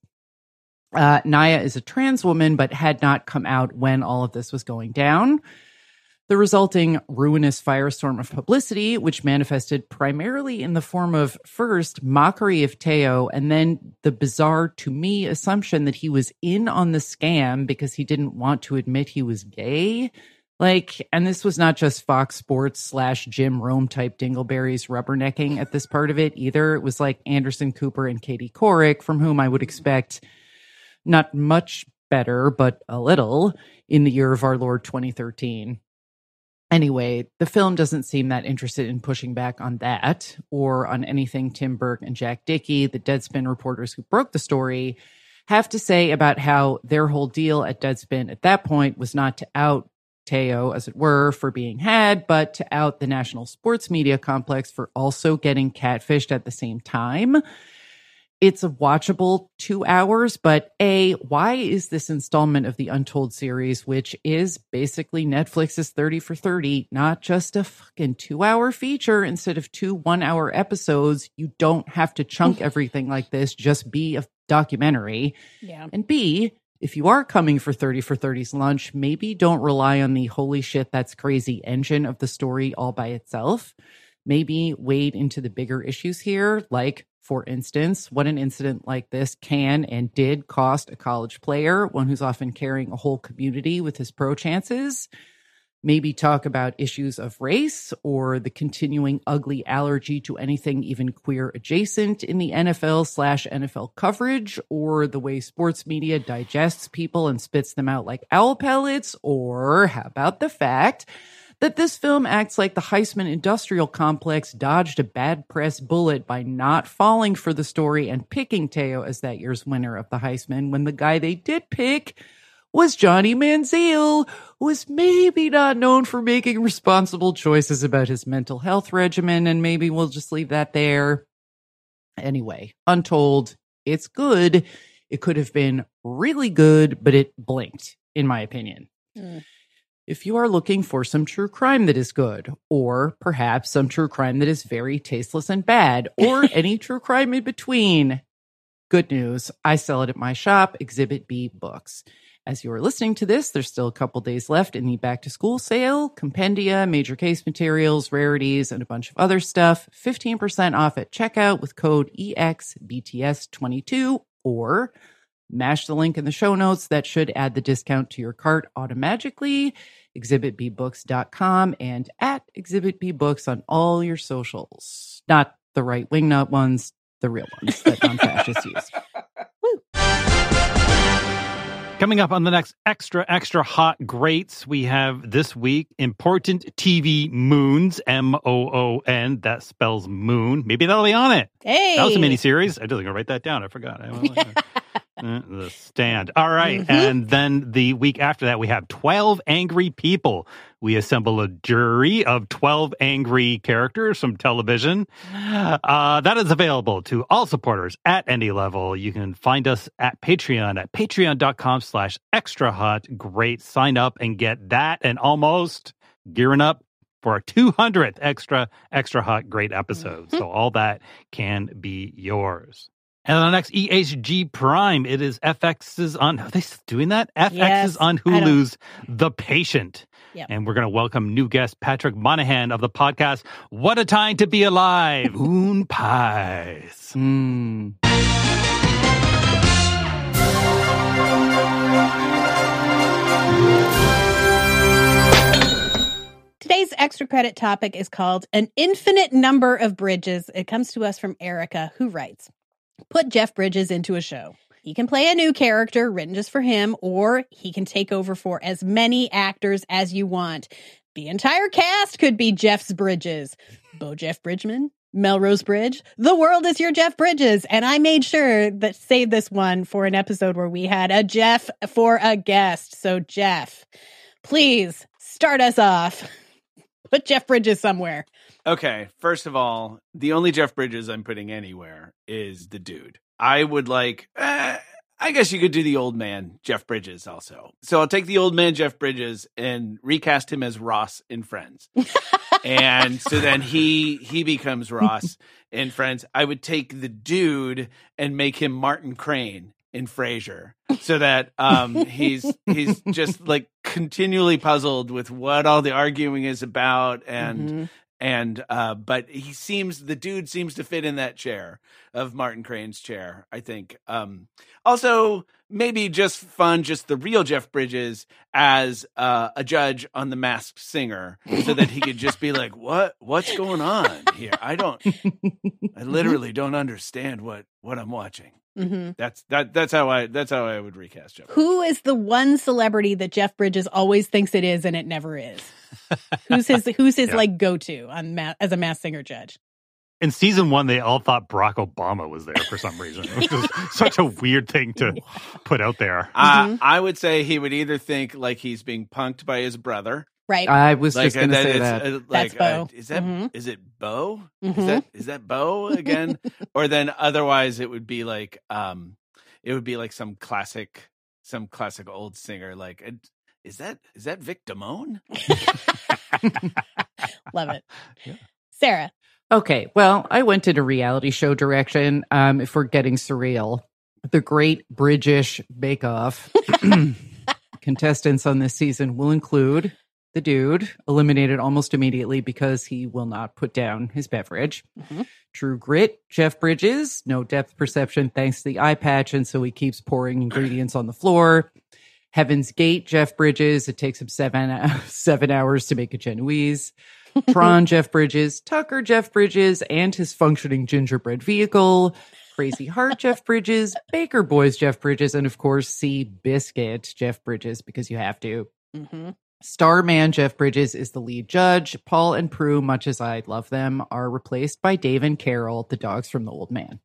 Uh, Naya is a trans woman, but had not come out when all of this was going down. The resulting ruinous firestorm of publicity, which manifested primarily in the form of, first, mockery of Te'o, and then the bizarre, to me, assumption that he was in on the scam because he didn't want to admit he was gay. Like, and this was not just Fox Sports slash Jim Rome type dingleberries rubbernecking at this part of it either. It was like Anderson Cooper and Katie Couric, from whom I would expect not much better, but a little, in the year of our Lord twenty thirteen. Anyway, the film doesn't seem that interested in pushing back on that or on anything Tim Burke and Jack Dickey, the Deadspin reporters who broke the story, have to say about how their whole deal at Deadspin at that point was not to out Te'o, as it were, for being had, but to out the national sports media complex for also getting catfished at the same time. It's a watchable two hours, but A, why is this installment of the Untold series, which is basically Netflix's thirty for thirty, not just a fucking two-hour feature instead of two one-hour episodes? You don't have to chunk everything like this. Just be a documentary. Yeah. And B, if you are coming for thirty for thirty's lunch, maybe don't rely on the holy shit, that's crazy engine of the story all by itself. Maybe wade into the bigger issues here, like, for instance, what an incident like this can and did cost a college player, one who's often carrying a whole community with his pro chances. Maybe talk about issues of race or the continuing ugly allergy to anything even queer adjacent in the N F L slash N F L coverage, or the way sports media digests people and spits them out like owl pellets. Or how about the fact that this film acts like the Heisman industrial complex dodged a bad press bullet by not falling for the story and picking Te'o as that year's winner of the Heisman, when the guy they did pick was Johnny Manziel, who was maybe not known for making responsible choices about his mental health regimen, and maybe we'll just leave that there. Anyway, Untold, it's good. It could have been really good, but it blinked, in my opinion. Mm. If you are looking for some true crime that is good, or perhaps some true crime that is very tasteless and bad, or any true crime in between, good news, I sell it at my shop, Exhibit B Books. As you are listening to this, there's still a couple days left in the back-to-school sale, compendia, major case materials, rarities, and a bunch of other stuff. fifteen percent off at checkout with code E X B T S twenty-two, or mash the link in the show notes. That should add the discount to your cart automatically. exhibit b books dot com and at Exhibit B Books on all your socials. Not the right wingnut ones, the real ones that non-fascists use. Woo. Coming up on the next Extra, Extra Hot Greats, we have this week Important T V Moons, M O O N. That spells moon. Maybe that'll be on it. Hey. That was a miniseries. I didn't write that down. I forgot. Uh, the Stand. All right. Mm-hmm. And then the week after that, we have twelve Angry People. We assemble a jury of twelve angry characters from television. Uh, that is available to all supporters at any level. You can find us at Patreon at patreon.com slash extra hot. Great. Sign up and get that and almost gearing up for our two hundredth extra, extra hot great episode. Mm-hmm. So all that can be yours. And on the next E H G Prime, it is F X's on, are they still doing that? F X yes, is on Hulu's The Patient. Yep. And we're going to welcome new guest Patrick Monahan of the podcast, What a Time to Be Alive, Oon Pies. Mm. Today's extra credit topic is called An Infinite Number of Bridges. It comes to us from Erica, who writes, put Jeff Bridges into a show. He can play a new character written just for him, or he can take over for as many actors as you want. The entire cast could be Jeff's Bridges. Bo Jeff Bridgman, Melrose Bridge. The world is your Jeff Bridges. And I made sure that save this one for an episode where we had a Jeff for a guest. So Jeff, please start us off. Put Jeff Bridges somewhere. Okay, first of all, the only Jeff Bridges I'm putting anywhere is the dude. I would like, eh, I guess you could do the old man Jeff Bridges also. So I'll take the old man Jeff Bridges and recast him as Ross in Friends. And so then he he becomes Ross in Friends. I would take the dude and make him Martin Crane in Frasier, so that um, he's he's just like continually puzzled with what all the arguing is about, and mm-hmm. and uh, but he seems the dude seems to fit in that chair of Martin Crane's chair, I think. Um, also, maybe just fun, just the real Jeff Bridges as uh, a judge on The Masked Singer, so that he could just be like, "What what's going on here? I don't, I literally don't understand what what I'm watching." Mm-hmm. That's that. That's how I. That's how I would recast Jeff. Who is the one celebrity that Jeff Bridges always thinks it is, and it never is? Who's his? Who's his yeah. like go to on ma- as a Masked Singer judge? In season one, they all thought Barack Obama was there for some reason. It was just such a weird thing to put out there. Uh, mm-hmm. I would say he would either think like he's being punked by his brother. Right. I was like, just going to say that. Uh, That's like, Bo. Uh, is that mm-hmm. is it Bo? Mm-hmm. Is that is that Bo again? Or then otherwise it would be like um, it would be like some classic, some classic old singer. Like, is that is that Vic Damone? Love it, yeah. Sarah. Okay, well, I went into reality show direction. Um, if we're getting surreal, the Great British Bake Off. Contestants on this season will include the dude, eliminated almost immediately because he will not put down his beverage. Mm-hmm. True Grit, Jeff Bridges, no depth perception thanks to the eye patch, and so he keeps pouring ingredients on the floor. Heaven's Gate, Jeff Bridges, it takes him seven, seven hours to make a Genoese. Tron, Jeff Bridges, Tucker, Jeff Bridges, and his functioning gingerbread vehicle. Crazy Heart, Jeff Bridges, Baker Boys, Jeff Bridges, and of course, Sea Biscuit, Jeff Bridges, because you have to. Mm-hmm. Starman, Jeff Bridges, is the lead judge. Paul and Prue, much as I love them, are replaced by Dave and Carol, the dogs from The Old Man.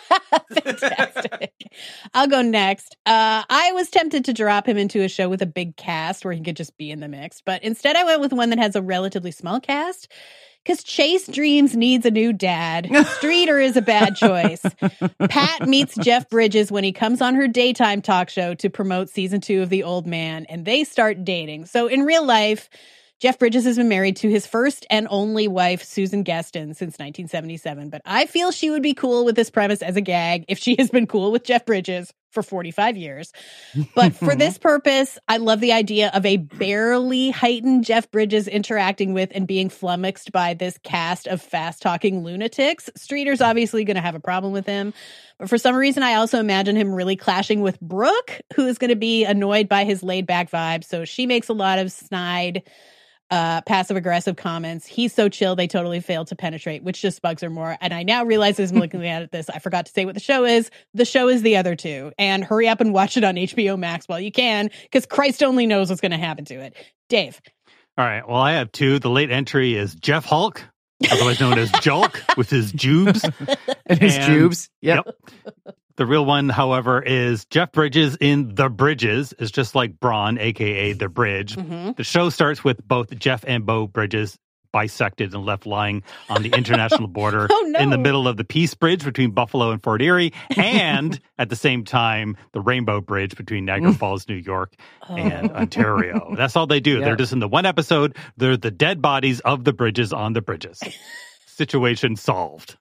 Fantastic. I'll go next. Uh, I was tempted to drop him into a show with a big cast where he could just be in the mix, but instead I went with one that has a relatively small cast. Because Chase Dreams needs a new dad. Streeter is a bad choice. Pat meets Jeff Bridges when he comes on her daytime talk show to promote season two of The Old Man, and they start dating. So in real life, Jeff Bridges has been married to his first and only wife, Susan Gaston, since nineteen seventy-seven. But I feel she would be cool with this premise as a gag if she has been cool with Jeff Bridges for forty-five years. But for this purpose, I love the idea of a barely heightened Jeff Bridges interacting with and being flummoxed by this cast of fast-talking lunatics. Streeter's obviously going to have a problem with him. But for some reason, I also imagine him really clashing with Brooke, who is going to be annoyed by his laid-back vibe. So she makes a lot of snide, Uh, passive-aggressive comments. He's so chill, they totally failed to penetrate, which just bugs her more. And I now realize as I'm looking at this, I forgot to say what the show is. The show is The Other Two. And hurry up and watch it on H B O Max while you can, because Christ only knows what's going to happen to it. Dave. All right. Well, I have two. The late entry is Jeff Hulk, otherwise known as Julk, with his jubes. And his and, jubes. Yep. yep. The real one, however, is Jeff Bridges in The Bridges. It's just like Braun, a k a. The Bridge. Mm-hmm. The show starts with both Jeff and Bo Bridges bisected and left lying on the international border oh, no. in the middle of the Peace Bridge between Buffalo and Fort Erie, and at the same time, the Rainbow Bridge between Niagara Falls, New York, oh. and Ontario. That's all they do. Yep. They're just in the one episode. They're the dead bodies of the bridges on the bridges. Situation solved.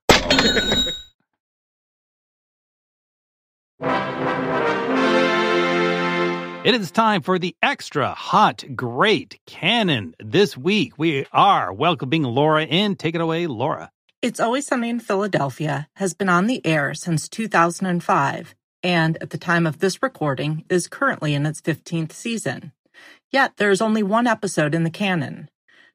It is time for the extra hot, great canon. This week, we are welcoming Laura in. Take it away, Laura. It's Always Sunny in Philadelphia has been on the air since two thousand five, and at the time of this recording is currently in its fifteenth season. Yet there is only one episode in the canon.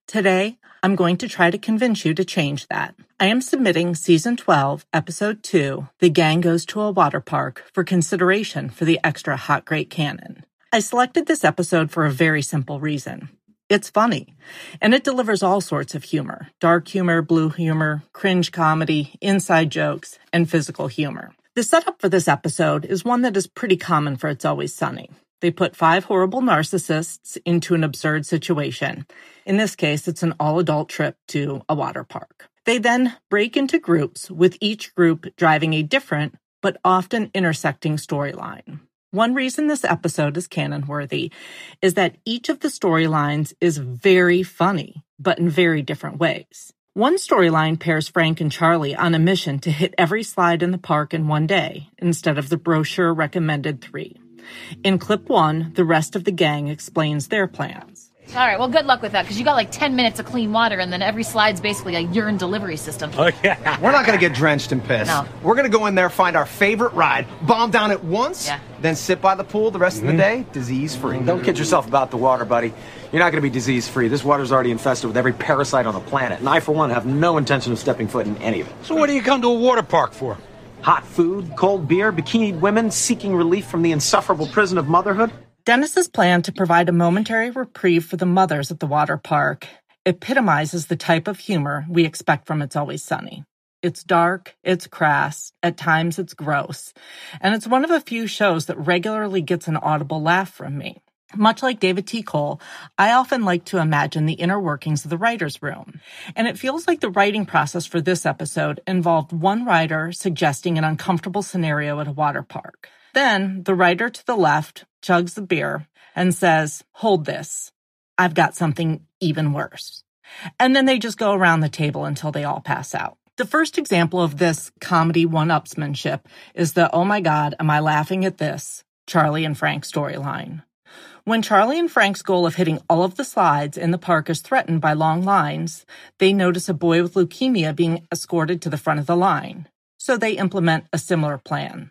Today, I'm going to try to convince you to change that. I am submitting Season twelve, Episode two, The Gang Goes to a Water Park, for consideration for the extra Hot Great Canon. I selected this episode for a very simple reason. It's funny, and it delivers all sorts of humor. Dark humor, blue humor, cringe comedy, inside jokes, and physical humor. The setup for this episode is one that is pretty common for It's Always Sunny. They put five horrible narcissists into an absurd situation. In this case, it's an all-adult trip to a water park. They then break into groups, with each group driving a different but often intersecting storyline. One reason this episode is canon-worthy is that each of the storylines is very funny, but in very different ways. One storyline pairs Frank and Charlie on a mission to hit every slide in the park in one day, instead of the brochure-recommended three. In clip one, the rest of the gang explains their plans. All right, well, good luck with that, because you got like ten minutes of clean water, and then every slide's basically a urine delivery system. Oh, yeah. We're not going to get drenched in piss. No. We're going to go in there, find our favorite ride, bomb down it once, yeah. then sit by the pool the rest mm-hmm. of the day, disease-free. Don't kid yourself about the water, buddy. You're not going to be disease-free. This water's already infested with every parasite on the planet, and I, for one, have no intention of stepping foot in any of it. So what do you come to a water park for? Hot food, cold beer, bikinied women seeking relief from the insufferable prison of motherhood? Dennis's plan to provide a momentary reprieve for the mothers at the water park epitomizes the type of humor we expect from It's Always Sunny. It's dark, it's crass, at times it's gross, and it's one of a few shows that regularly gets an audible laugh from me. Much like David T. Cole, I often like to imagine the inner workings of the writer's room. And it feels like the writing process for this episode involved one writer suggesting an uncomfortable scenario at a water park. Then the writer to the left chugs the beer and says, "Hold this. I've got something even worse." And then they just go around the table until they all pass out. The first example of this comedy one-upsmanship is the "Oh my God, am I laughing at this?" Charlie and Frank storyline. When Charlie and Frank's goal of hitting all of the slides in the park is threatened by long lines, they notice a boy with leukemia being escorted to the front of the line. So they implement a similar plan.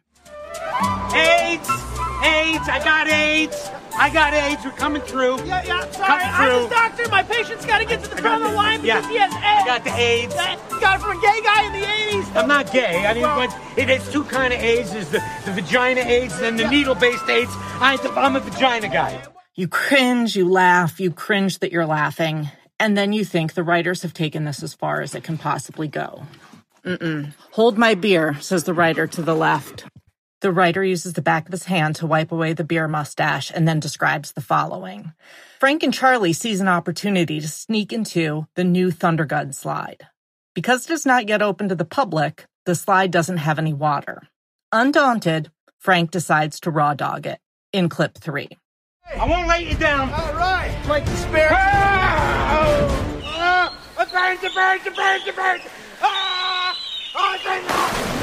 AIDS! AIDS! I got AIDS! I got AIDS! We're coming through. Yeah, yeah, sorry. I'm the doctor. My patient's got to get to the front of the line because yeah. he has AIDS. I got the AIDS. Uh, got it from a gay guy in the eighties. I'm not gay. I mean, well, it, it's two kind of AIDS. There's the, the vagina AIDS and the yeah. needle-based AIDS. I, I'm a vagina guy. You cringe, you laugh, you cringe that you're laughing, and then you think the writers have taken this as far as it can possibly go. Mm-mm. Hold my beer, says the writer to the left. The writer uses the back of his hand to wipe away the beer mustache and then describes the following. Frank and Charlie seize an opportunity to sneak into the new Thundergud slide. Because it is not yet open to the public, the slide doesn't have any water. Undaunted, Frank decides to raw dog it in clip three. I won't let you down. All right. Like the spare. Oh! Oh! It burns, it burns, it burns, it burns. Ah! Oh, it burns.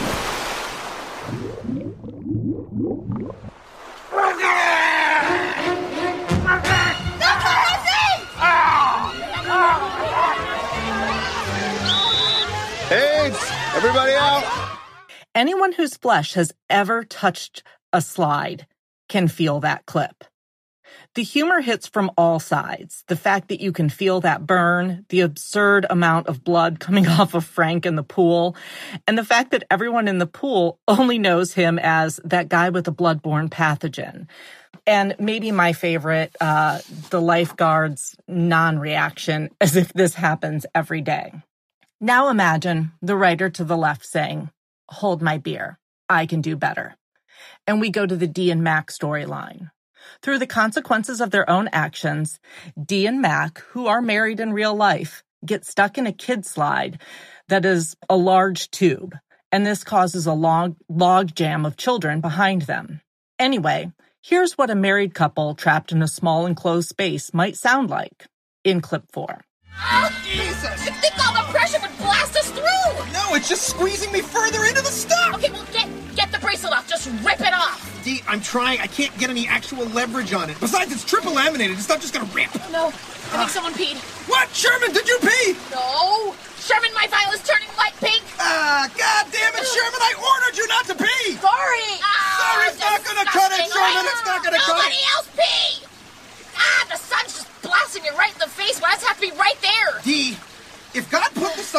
AIDS! Everybody out! Anyone whose flesh has ever touched a slide can feel that clip. The humor hits from all sides. The fact that you can feel that burn, the absurd amount of blood coming off of Frank in the pool, and the fact that everyone in the pool only knows him as that guy with a bloodborne pathogen. And maybe my favorite, uh, the lifeguard's non-reaction, as if this happens every day. Now imagine the writer to the left saying, "Hold my beer. I can do better." And we go to the Dee and Mac storyline. Through the consequences of their own actions, Dee and Mac, who are married in real life, get stuck in a kid slide that is a large tube, and this causes a log, log jam of children behind them. Anyway, here's what a married couple trapped in a small enclosed space might sound like in clip four. Oh, Jesus! I think all the pressure would blast us through! No, it's just squeezing me further into the stuff! Okay, well, get get the bracelet off. Just rip it off. Dee, I'm trying. I can't get any actual leverage on it. Besides, it's triple laminated. It's not just gonna rip. No, I think uh, someone peed. What? Sherman, did you pee? No. Sherman, my vial is turning light pink. Ah, uh, God damn it, Sherman! I ordered you not to pee! Sorry! Oh, Sorry, it's not gonna cut it, Sherman! It's not gonna cut it! Nobody else pee! Ah, the sun's just blasting me right in the face. Why does it have to be right there?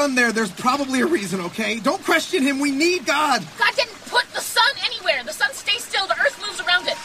sun there, there's probably a reason, okay? Don't question him. We need God. God didn't put the sun anywhere. The sun stays still. The earth moves around it.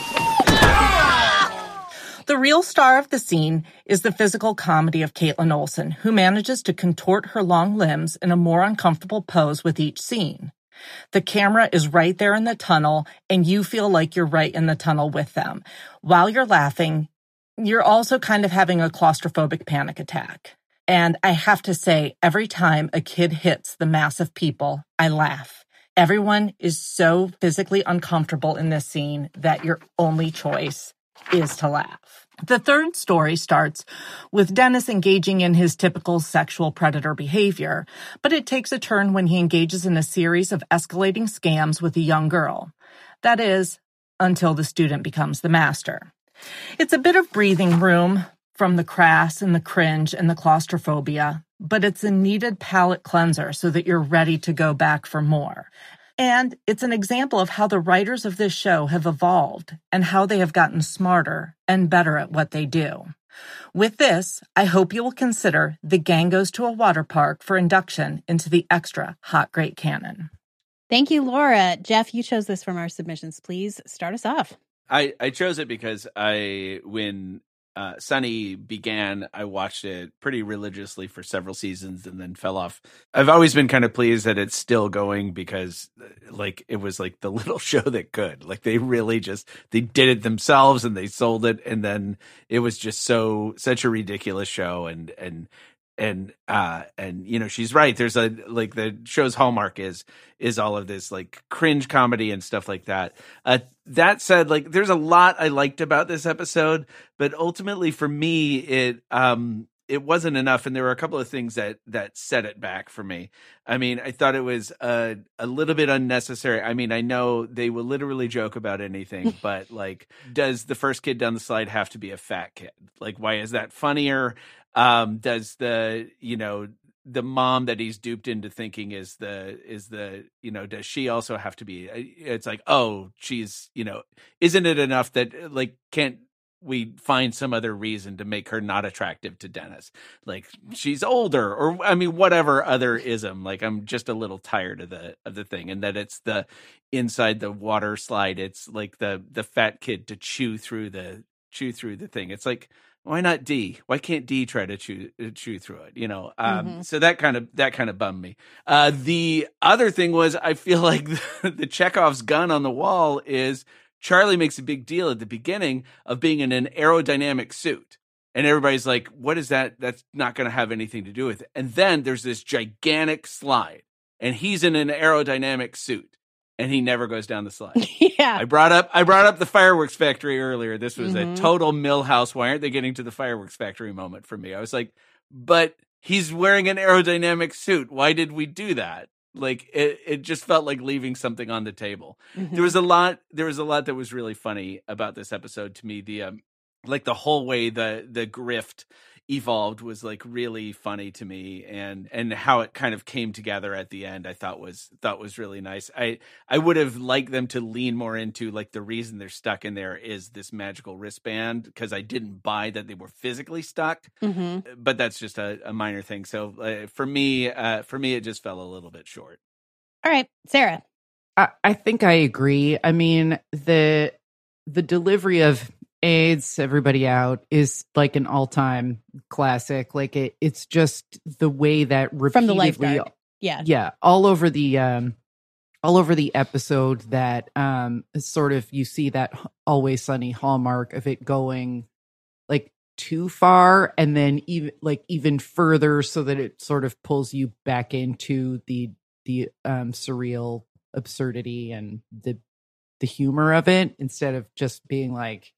The real star of the scene is the physical comedy of Caitlin Olsen, who manages to contort her long limbs in a more uncomfortable pose with each scene. The camera is right there in the tunnel, and you feel like you're right in the tunnel with them. While you're laughing, you're also kind of having a claustrophobic panic attack. And I have to say, every time a kid hits the mass of people, I laugh. Everyone is so physically uncomfortable in this scene that your only choice is to laugh. The third story starts with Dennis engaging in his typical sexual predator behavior, but it takes a turn when he engages in a series of escalating scams with a young girl. That is, until the student becomes the master. It's a bit of breathing room from the crass and the cringe and the claustrophobia, but it's a needed palate cleanser so that you're ready to go back for more. And it's an example of how the writers of this show have evolved and how they have gotten smarter and better at what they do. With this, I hope you will consider The Gang Goes to a Water Park for induction into the extra Hot Great Canon. Thank you, Laura. Jeff, you chose this from our submissions. Please start us off. I, I chose it because I, when uh, Sunny began, I watched it pretty religiously for several seasons and then fell off. I've always been kind of pleased that it's still going because, like, it was like the little show that could. Like, they really just, they did it themselves and they sold it. And then it was just so, such a ridiculous show. And, and, And, uh, and, you know, she's right. There's a, like, the show's hallmark is, is all of this, like, cringe comedy and stuff like that. Uh, that said, like, there's a lot I liked about this episode, but ultimately for me, it, um, it wasn't enough. And there were a couple of things that, that set it back for me. I mean, I thought it was a, a little bit unnecessary. I mean, I know they will literally joke about anything, but, like, does the first kid down the slide have to be a fat kid? Like, why is that funnier? Um, does the, you know, the mom that he's duped into thinking is the, is the, you know, does she also have to be, it's like, oh, she's, you know, isn't it enough that, like, can't we find some other reason to make her not attractive to Dennis? Like, she's older, or, I mean, whatever other ism. Like, I'm just a little tired of the, of the thing. And that it's the inside the water slide. It's like the, the fat kid to chew through the, chew through the thing. It's like, why not D? Why can't D try to chew chew through it? You know, um, mm-hmm. so that kind of that kind of bummed me. Uh, the other thing was, I feel like the, the Chekhov's gun on the wall is Charlie makes a big deal at the beginning of being in an aerodynamic suit, and everybody's like, "What is that? That's not going to have anything to do with it." And then there's this gigantic slide, and he's in an aerodynamic suit. And he never goes down the slide. Yeah. I brought up I brought up the fireworks factory earlier. This was mm-hmm. a total Millhouse. Why aren't they getting to the fireworks factory moment for me? I was like, but he's wearing an aerodynamic suit. Why did we do that? Like, it, it just felt like leaving something on the table. Mm-hmm. There was a lot. There was a lot that was really funny about this episode to me. The um, like the whole way the the grift evolved was, like, really funny to me, and and how it kind of came together at the end I thought was thought was really nice. I I would have liked them to lean more into, like, the reason they're stuck in there is this magical wristband, because I didn't buy that they were physically stuck. Mm-hmm. But that's just a, a minor thing. So uh, for me, uh, for me, it just fell a little bit short. All right, Sarah. I, I think I agree. I mean, the the delivery of AIDS, everybody out is like an all-time classic. Like it, it's just the way that repeatedly, from the lifeguard, yeah, yeah, all over the, um, all over the episode. That um, sort of you see that Always Sunny hallmark of it going like too far, and then even like even further, so that it sort of pulls you back into the the um, surreal absurdity and the the humor of it, instead of just being like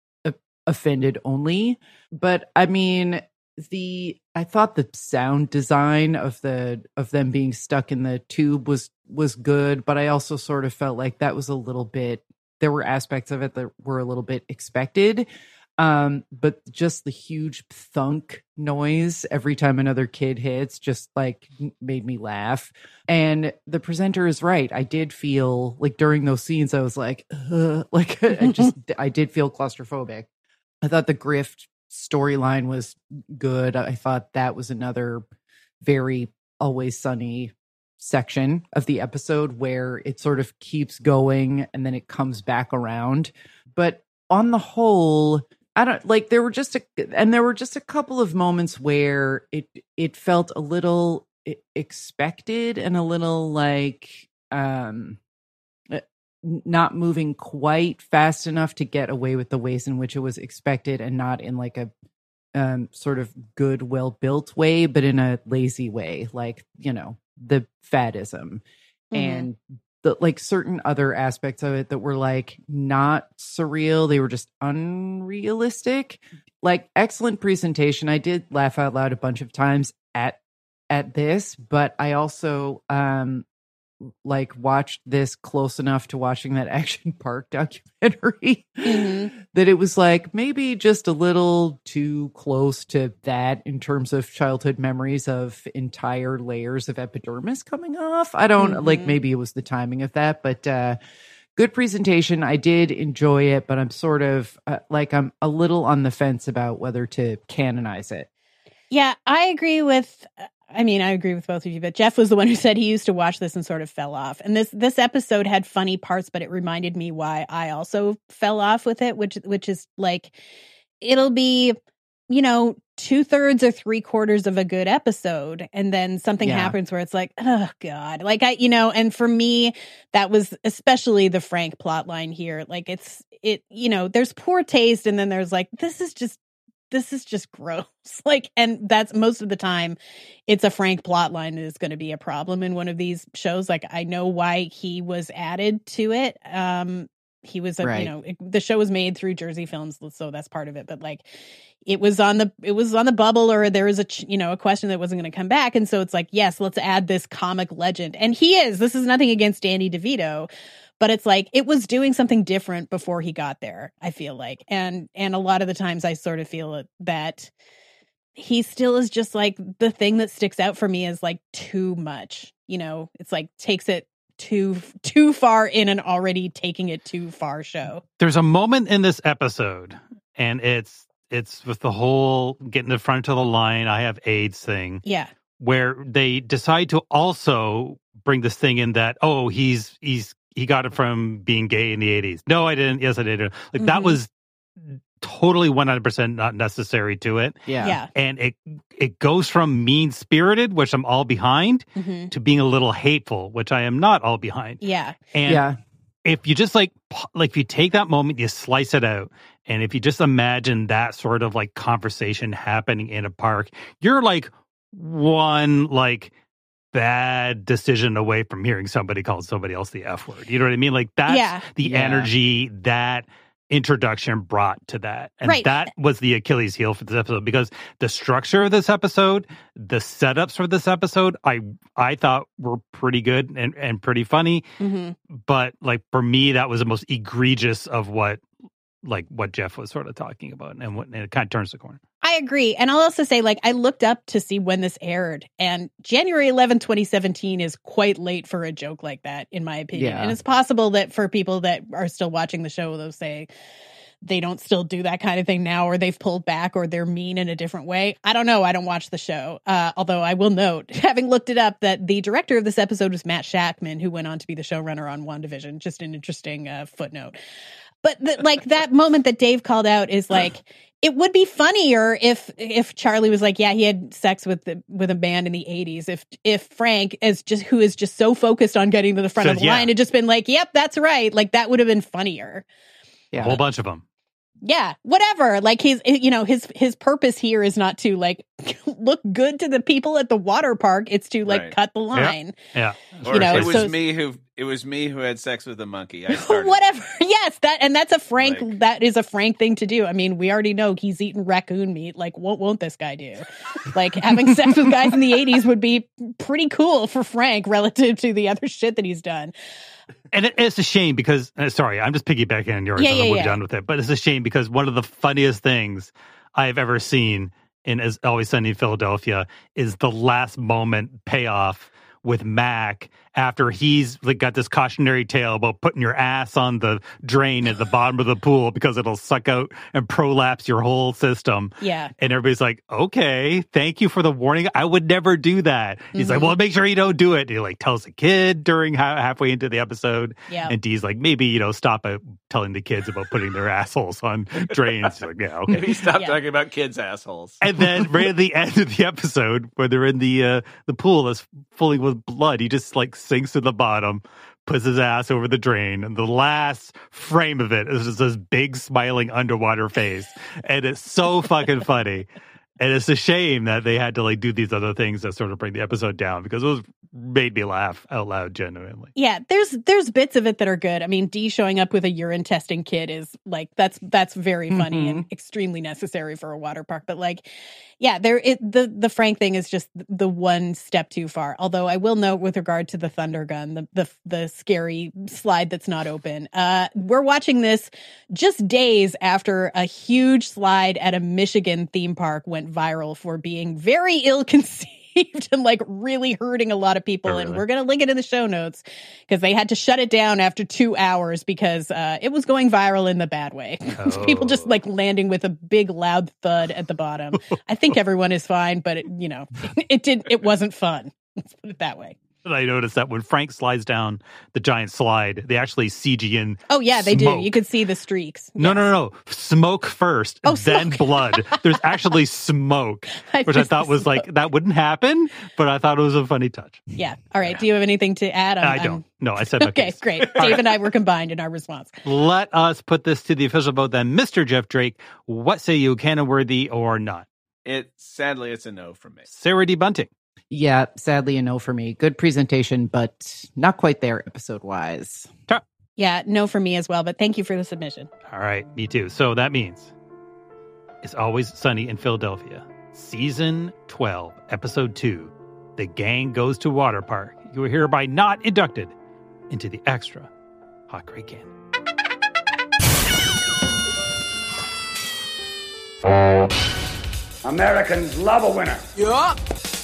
offended only. But I mean, the I thought the sound design of the of them being stuck in the tube was was good, but I also sort of felt like that was a little bit, there were aspects of it that were a little bit expected. Um, but just the huge thunk noise every time another kid hits just like made me laugh. And the presenter is right. I did feel like during those scenes, I was like, uh, like I just I did feel claustrophobic. I thought the grift storyline was good. I thought that was another very Always Sunny section of the episode where it sort of keeps going and then it comes back around. But on the whole, I don't like there were just a and there were just a couple of moments where it it felt a little expected and a little like um not moving quite fast enough to get away with the ways in which it was expected, and not in like a um, sort of good, well-built way, but in a lazy way, like, you know, the faddism mm-hmm. and the like certain other aspects of it that were like not surreal. They were just unrealistic. Like, excellent presentation. I did laugh out loud a bunch of times at at this, but I also um like watched this close enough to watching that Action Park documentary mm-hmm. that it was like maybe just a little too close to that in terms of childhood memories of entire layers of epidermis coming off. I don't mm-hmm. like, maybe it was the timing of that, but uh good presentation. I did enjoy it, but I'm sort of uh, like I'm a little on the fence about whether to canonize it. Yeah, I agree with I mean, I agree with both of you, but Jeff was the one who said he used to watch this and sort of fell off. And this this episode had funny parts, but it reminded me why I also fell off with it, which which is like, it'll be, you know, two thirds or three quarters of a good episode, and then something yeah. happens where it's like, oh God, like I, you know, and for me, that was especially the Frank plot line here. Like it's it, you know, there's poor taste, and then there's like, this is just. This is just gross. Like, and that's most of the time it's a Frank plotline that is going to be a problem in one of these shows. Like, I know why he was added to it. Um, he was, a, right. you know, it, the show was made through Jersey Films, so that's part of it. But like, it was on the, it was on the bubble, or there was a, you know, a question that wasn't going to come back. And so it's like, yes, let's add this comic legend. And he is, this is nothing against Danny DeVito, but it's like, it was doing something different before he got there, I feel like. And and a lot of the times I sort of feel that he still is just like, the thing that sticks out for me is like too much. You know, it's like takes it too too far in an already taking it too far show. There's a moment in this episode, and it's it's with the whole getting the front of the line, I have AIDS thing. Yeah. Where they decide to also bring this thing in that, oh, he's he's he got it from being gay in the eighties. No, I didn't. Yes, I did. Like mm-hmm. that was totally one hundred percent not necessary to it. Yeah. yeah. And it it goes from mean-spirited, which I'm all behind, mm-hmm. to being a little hateful, which I am not all behind. Yeah. And yeah. if you just like, like if you take that moment, you slice it out, and if you just imagine that sort of like conversation happening in a park, you're like one like bad decision away from hearing somebody call somebody else the F word. You know what I mean? Like that's yeah. the yeah. energy that introduction brought to that. And right. that was the Achilles heel for this episode, because the structure of this episode, the setups for this episode, I I thought were pretty good and, and pretty funny. Mm-hmm. But like for me, that was the most egregious of what like what Jeff was sort of talking about, and, what, and it kind of turns the corner. I agree. And I'll also say, like, I looked up to see when this aired, and January eleventh, twenty seventeen is quite late for a joke like that, in my opinion. Yeah. And it's possible that for people that are still watching the show, they'll say they don't still do that kind of thing now, or they've pulled back, or they're mean in a different way. I don't know. I don't watch the show. Uh, although I will note, having looked it up, that the director of this episode was Matt Shackman, who went on to be the showrunner on WandaVision. Just an interesting uh, footnote. But the, like that moment that Dave called out is like, it would be funnier if if Charlie was like, yeah, he had sex with the, with a band in the eighties. If if Frank, is just who is just so focused on getting to the front Says, of the yeah. line, had just been like, yep, that's right. Like that would have been funnier. Yeah. A whole bunch of them. Yeah, whatever. Like he's, you know, his his purpose here is not to like look good to the people at the water park. It's to like Right. cut the line. Yeah. Or You know, it was so- me who it was me who had sex with a monkey. I started. Whatever. Yes, that and that's a Frank. Like- that is a Frank thing to do. I mean, we already know he's eating raccoon meat. Like, what won't this guy do? Like having sex with guys in the eighties would be pretty cool for Frank relative to the other shit that he's done. And it, it's a shame because, uh, sorry, I'm just piggybacking on yours. Yeah, and yeah, we'll yeah. be done with it. But it's a shame because one of the funniest things I've ever seen in As Always Sunny in Philadelphia is the last moment payoff with Mac after he's like got this cautionary tale about putting your ass on the drain at the bottom of the pool because it'll suck out and prolapse your whole system. Yeah. And everybody's like, okay, thank you for the warning. I would never do that. He's Mm-hmm. like, well, make sure you don't do it. And he like tells the kid during ha- halfway into the episode. Yeah. And Dee's like, maybe, you know, stop uh, telling the kids about putting their assholes on drains. He's like, yeah, okay. Maybe stop Yeah. talking about kids' assholes. And then right at the end of the episode, where they're in the uh, the pool that's fully with blood, he just like sinks to the bottom, puts his ass over the drain, and the last frame of it is just this big smiling underwater face, and it's so fucking funny. And it's a shame that they had to like do these other things that sort of bring the episode down because it was made me laugh out loud genuinely. Yeah, there's there's bits of it that are good. I mean, Dee showing up with a urine testing kit is like that's that's very funny Mhm. and extremely necessary for a water park. But like, yeah, there it the the Frank thing is just the one step too far. Although I will note with regard to the Thunder Gun, the the the scary slide that's not open. Uh, we're watching this just days after a huge slide at a Michigan theme park went viral for being very ill-conceived and like really hurting a lot of people. Oh, And really? we're going to link it in the show notes because they had to shut it down after two hours because uh, it was going viral in the bad way. People just like landing with a big loud thud at the bottom. I think everyone is fine, but it, you know, it did. It wasn't fun. Let's put it that way. And I noticed that when Frank slides down the giant slide, they actually C G in. Oh yeah, they smoke. do. You could see the streaks. No, no, no, no. Smoke first, Oh, then smoke. blood. There's actually smoke, I which I missed thought the was like, that wouldn't happen, but I thought it was a funny touch. Yeah. All right. Do you have anything to add? I'm- I don't. I'm- No, I said my Okay, piece. great. All Dave right. and I were combined in our response. Let us put this to the official vote then. Mister Jeff Drake, what say you, canon worthy or not? It sadly, it's a no from me. Sarah D. Bunting. Yeah, sadly a no for me. Good presentation, but not quite there episode wise. Yeah, no for me as well, but thank you for the submission. All right, me too. So that means It's Always Sunny in Philadelphia, Season twelve, Episode two, The Gang Goes to Water Park. You are hereby not inducted into the extra Hot Great Canon. Americans love a winner. Yup.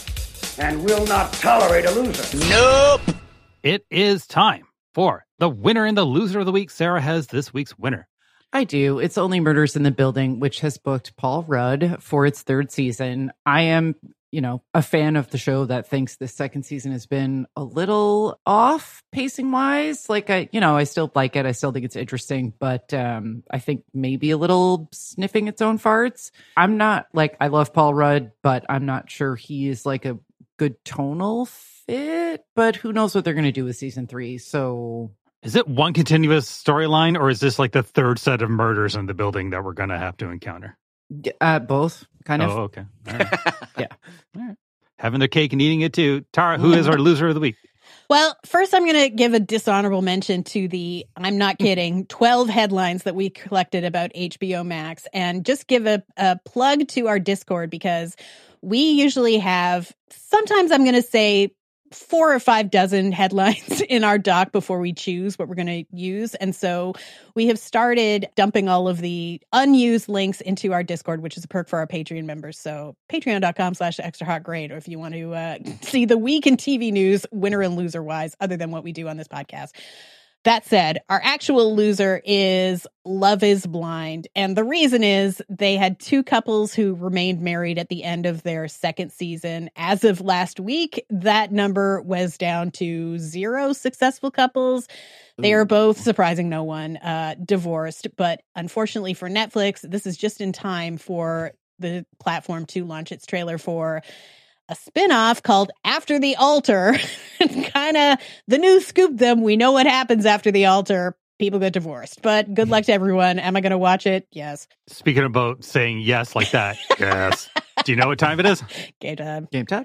And will not tolerate a loser. Nope. It is time for the winner and the loser of the week. Sarah has this week's winner. I do. It's Only Murders in the Building, which has booked Paul Rudd for its third season. I am, you know, a fan of the show that thinks this second season has been a little off pacing wise. Like I, you know, I still like it. I still think it's interesting, but um, I think maybe a little sniffing its own farts. I'm not like, I love Paul Rudd, but I'm not sure he is like a good tonal fit, but who knows what they're going to do with season three. So Is it one continuous storyline, or is this like the third set of murders in the building that we're going to have to encounter? uh, both kind of. Oh, okay. All right. Yeah. All right. Having their cake and eating it too. Tara, who is our loser of the week? Well, first I'm going to give a dishonorable mention to the, I'm not kidding, twelve headlines that we collected about H B O Max, and just give a, a plug to our Discord because we usually have, sometimes I'm going to say four or five dozen headlines in our doc before we choose what we're going to use. And so we have started dumping all of the unused links into our Discord, which is a perk for our Patreon members. So patreon.com slash extra hot grade, or if you want to uh, see the week in T V news, winner and loser wise, other than what we do on this podcast. That said, our actual loser is Love is Blind. And the reason is they had two couples who remained married at the end of their second season. As of last week, that number was down to zero successful couples. They are both, surprising no one, uh, divorced. But unfortunately for Netflix, this is just in time for the platform to launch its trailer for a spinoff called After the Altar. And kind of the news scooped them. We know what happens after the altar. People get divorced. But good luck to everyone. Am I going to watch it? Yes. Speaking about saying yes like that. Yes. Do you know what time it is? Game time. Game time.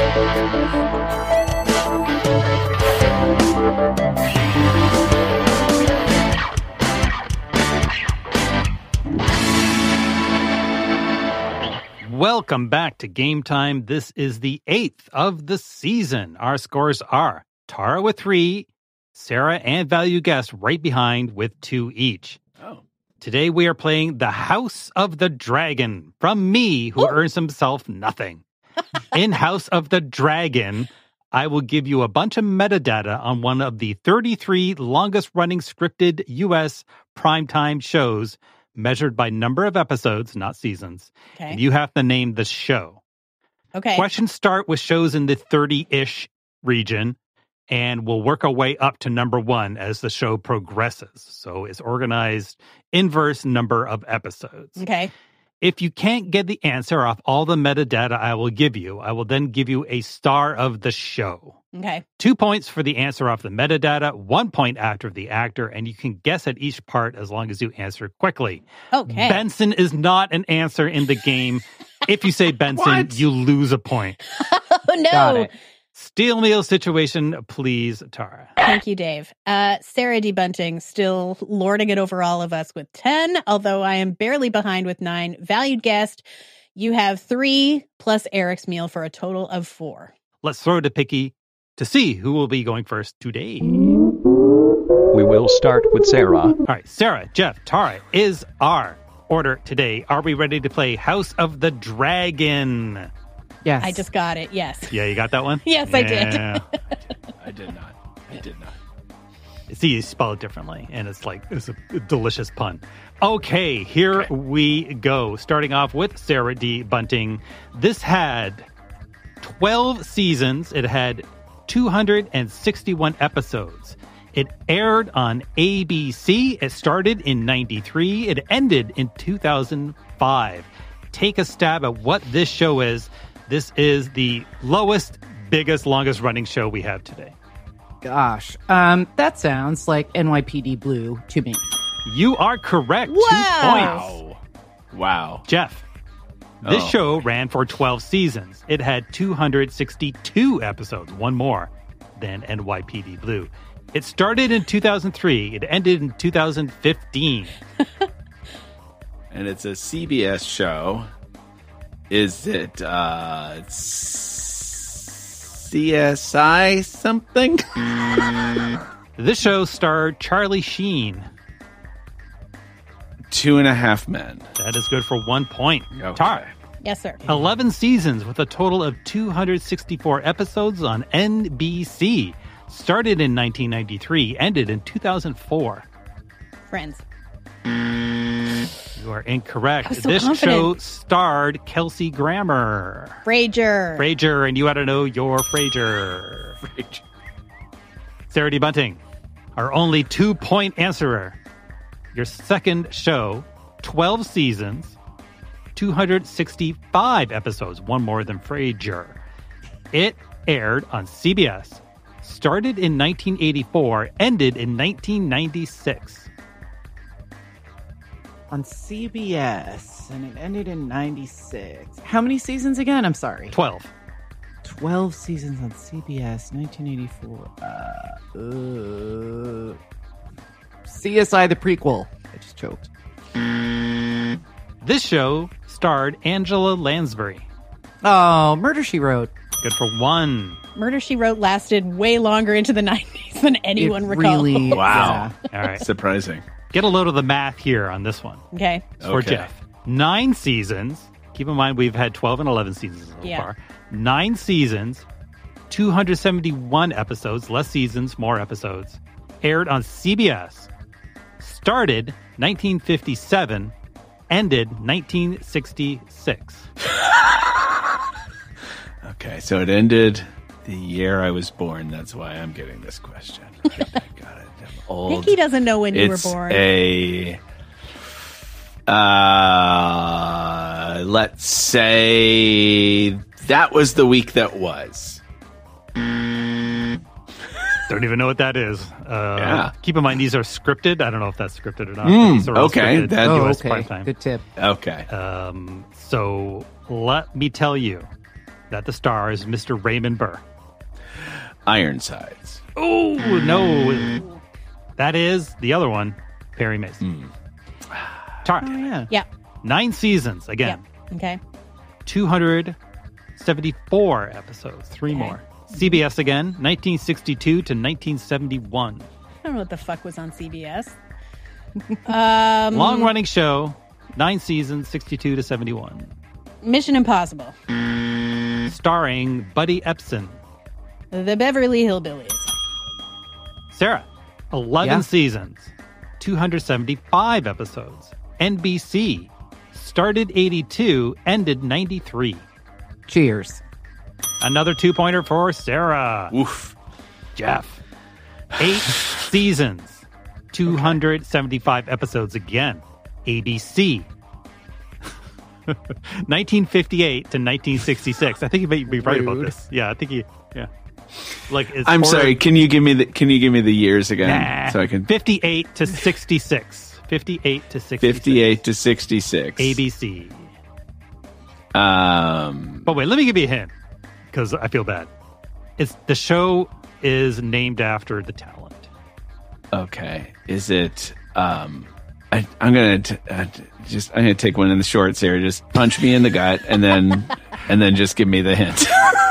Welcome back to Game Time. This is the eighth of the season. Our scores are Tara with three, Sarah and value guest right behind with two each. Oh. Today we are playing The House of the Dragon from me, who Ooh. earns himself nothing. In House of the Dragon, I will give you a bunch of metadata on one of the thirty-three longest-running scripted U S primetime shows, measured by number of episodes, not seasons. Okay. And you have to name the show. Okay. Questions start with shows in the thirty-ish region, and we'll work our way up to number one as the show progresses. So it's organized inverse number of episodes. Okay. If you can't get the answer off all the metadata I will give you, I will then give you a star of the show. Okay. Two points for the answer off the metadata, one point after the actor, and you can guess at each part as long as you answer quickly. Okay. Benson is not an answer in the game. If you say Benson, you lose a point. Oh, no. Got it. Steel meal situation, please, Tara. Thank you, Dave. Uh, Sarah D. Bunting still lording it over all of us with ten, although I am barely behind with nine. Valued guest, you have three plus Eric's meal for a total of four. Let's throw to Picky to see who will be going first today. We will start with Sarah. All right, Sarah, Jeff, Tara is our order today. Are we ready to play House of the Dragon? Yes. I just got it. Yes. Yeah, you got that one? Yes, I did. Yeah. I did not. I did not. See, you spell it differently, and it's like, it's a delicious pun. Okay, here okay. we go. Starting off with Sarah D. Bunting. This had twelve seasons. It had two hundred sixty-one episodes. It aired on A B C. It started in ninety-three. It ended in two thousand five. Take a stab at what this show is. This is the lowest, biggest, longest running show we have today. Gosh, um, that sounds like N Y P D Blue to me. You are correct. Wow. Two points. Wow. Jeff, this oh. show ran for twelve seasons. It had two hundred sixty-two episodes, one more than N Y P D Blue. It started in two thousand three. It ended in two thousand fifteen. And it's a C B S show. Is it uh, C S I something? This show starred Charlie Sheen. Two and a Half Men. That is good for one point. Okay. Tara. Yes, sir. eleven seasons with a total of two hundred sixty-four episodes on N B C. Started in nineteen ninety-three, ended in two thousand four. Friends. You are incorrect. I was so This confident. show starred Kelsey Grammer. Frasier. Frasier, and you ought to know your Frasier. Frasier. Sarah D. Bunting, our only two-point answerer. Your second show, twelve seasons, two hundred sixty-five episodes, one more than Frasier. It aired on C B S, started in nineteen eighty-four, ended in nineteen ninety-six. On C B S, and it ended in ninety-six. How many seasons again? I'm sorry. twelve. twelve seasons on C B S, nineteen eighty-four. Uh, uh, C S I the prequel. I just choked. This show starred Angela Lansbury. Oh, Murder, She Wrote. Good for one. Murder, She Wrote lasted way longer into the nineties than anyone It recalls. really- Wow. All right. Surprising. Get a load of the math here on this one. Okay. For Okay. Jeff. Nine seasons. Keep in mind, we've had twelve and eleven seasons so Yeah. far. Nine seasons, two hundred seventy-one episodes, less seasons, more episodes. Aired on C B S. Started nineteen fifty-seven, ended nineteen sixty-six. Okay, so it ended the year I was born. That's why I'm getting this question. I got it. I'm old. Pinky doesn't know when you It's were born. a uh, let's say that was the week that was. Don't even know what that is. Uh, Yeah. Keep in mind, these are scripted. I don't know if that's scripted or not. Mm, These are all okay, scripted. that- Oh, U S okay. primetime. Good tip. Okay. Um, so let me tell you that the star is Mister Raymond Burr. Ironsides. Oh, no. That is the other one, Perry Mason. Tara. Oh, yeah. Yeah. Nine seasons, again. Yeah. Okay. two hundred seventy-four episodes, three Okay. more. C B S again, nineteen sixty-two to nineteen seventy-one. I don't know what the fuck was on C B S. um, Long-running show, nine seasons, sixty-two to seventy-one. Mission Impossible. Starring Buddy Epson. The Beverly Hillbillies. Sarah, eleven Yeah. seasons, two hundred seventy-five episodes. N B C, started eighty-two, ended ninety-three. Cheers. Another two-pointer for Sarah. Oof. Jeff, eight seasons, two hundred seventy-five episodes again. A B C. nineteen fifty-eight to nineteen sixty-six. I think you may be right about Rude. this. Yeah, I think you. Yeah, like it's I'm order- sorry. Can you give me the Can you give me the years again Nah. so I can? fifty-eight to sixty-six. fifty-eight to sixty-six. Fifty-eight to sixty-six. A B C. Um. But wait, let me give you a hint because I feel bad. It's the show is named after the talent. Okay. Is it? Um. I, I'm gonna t- uh, t- just. I'm gonna take one in the shorts here. Just punch me in the gut, and then, and then just give me the hint.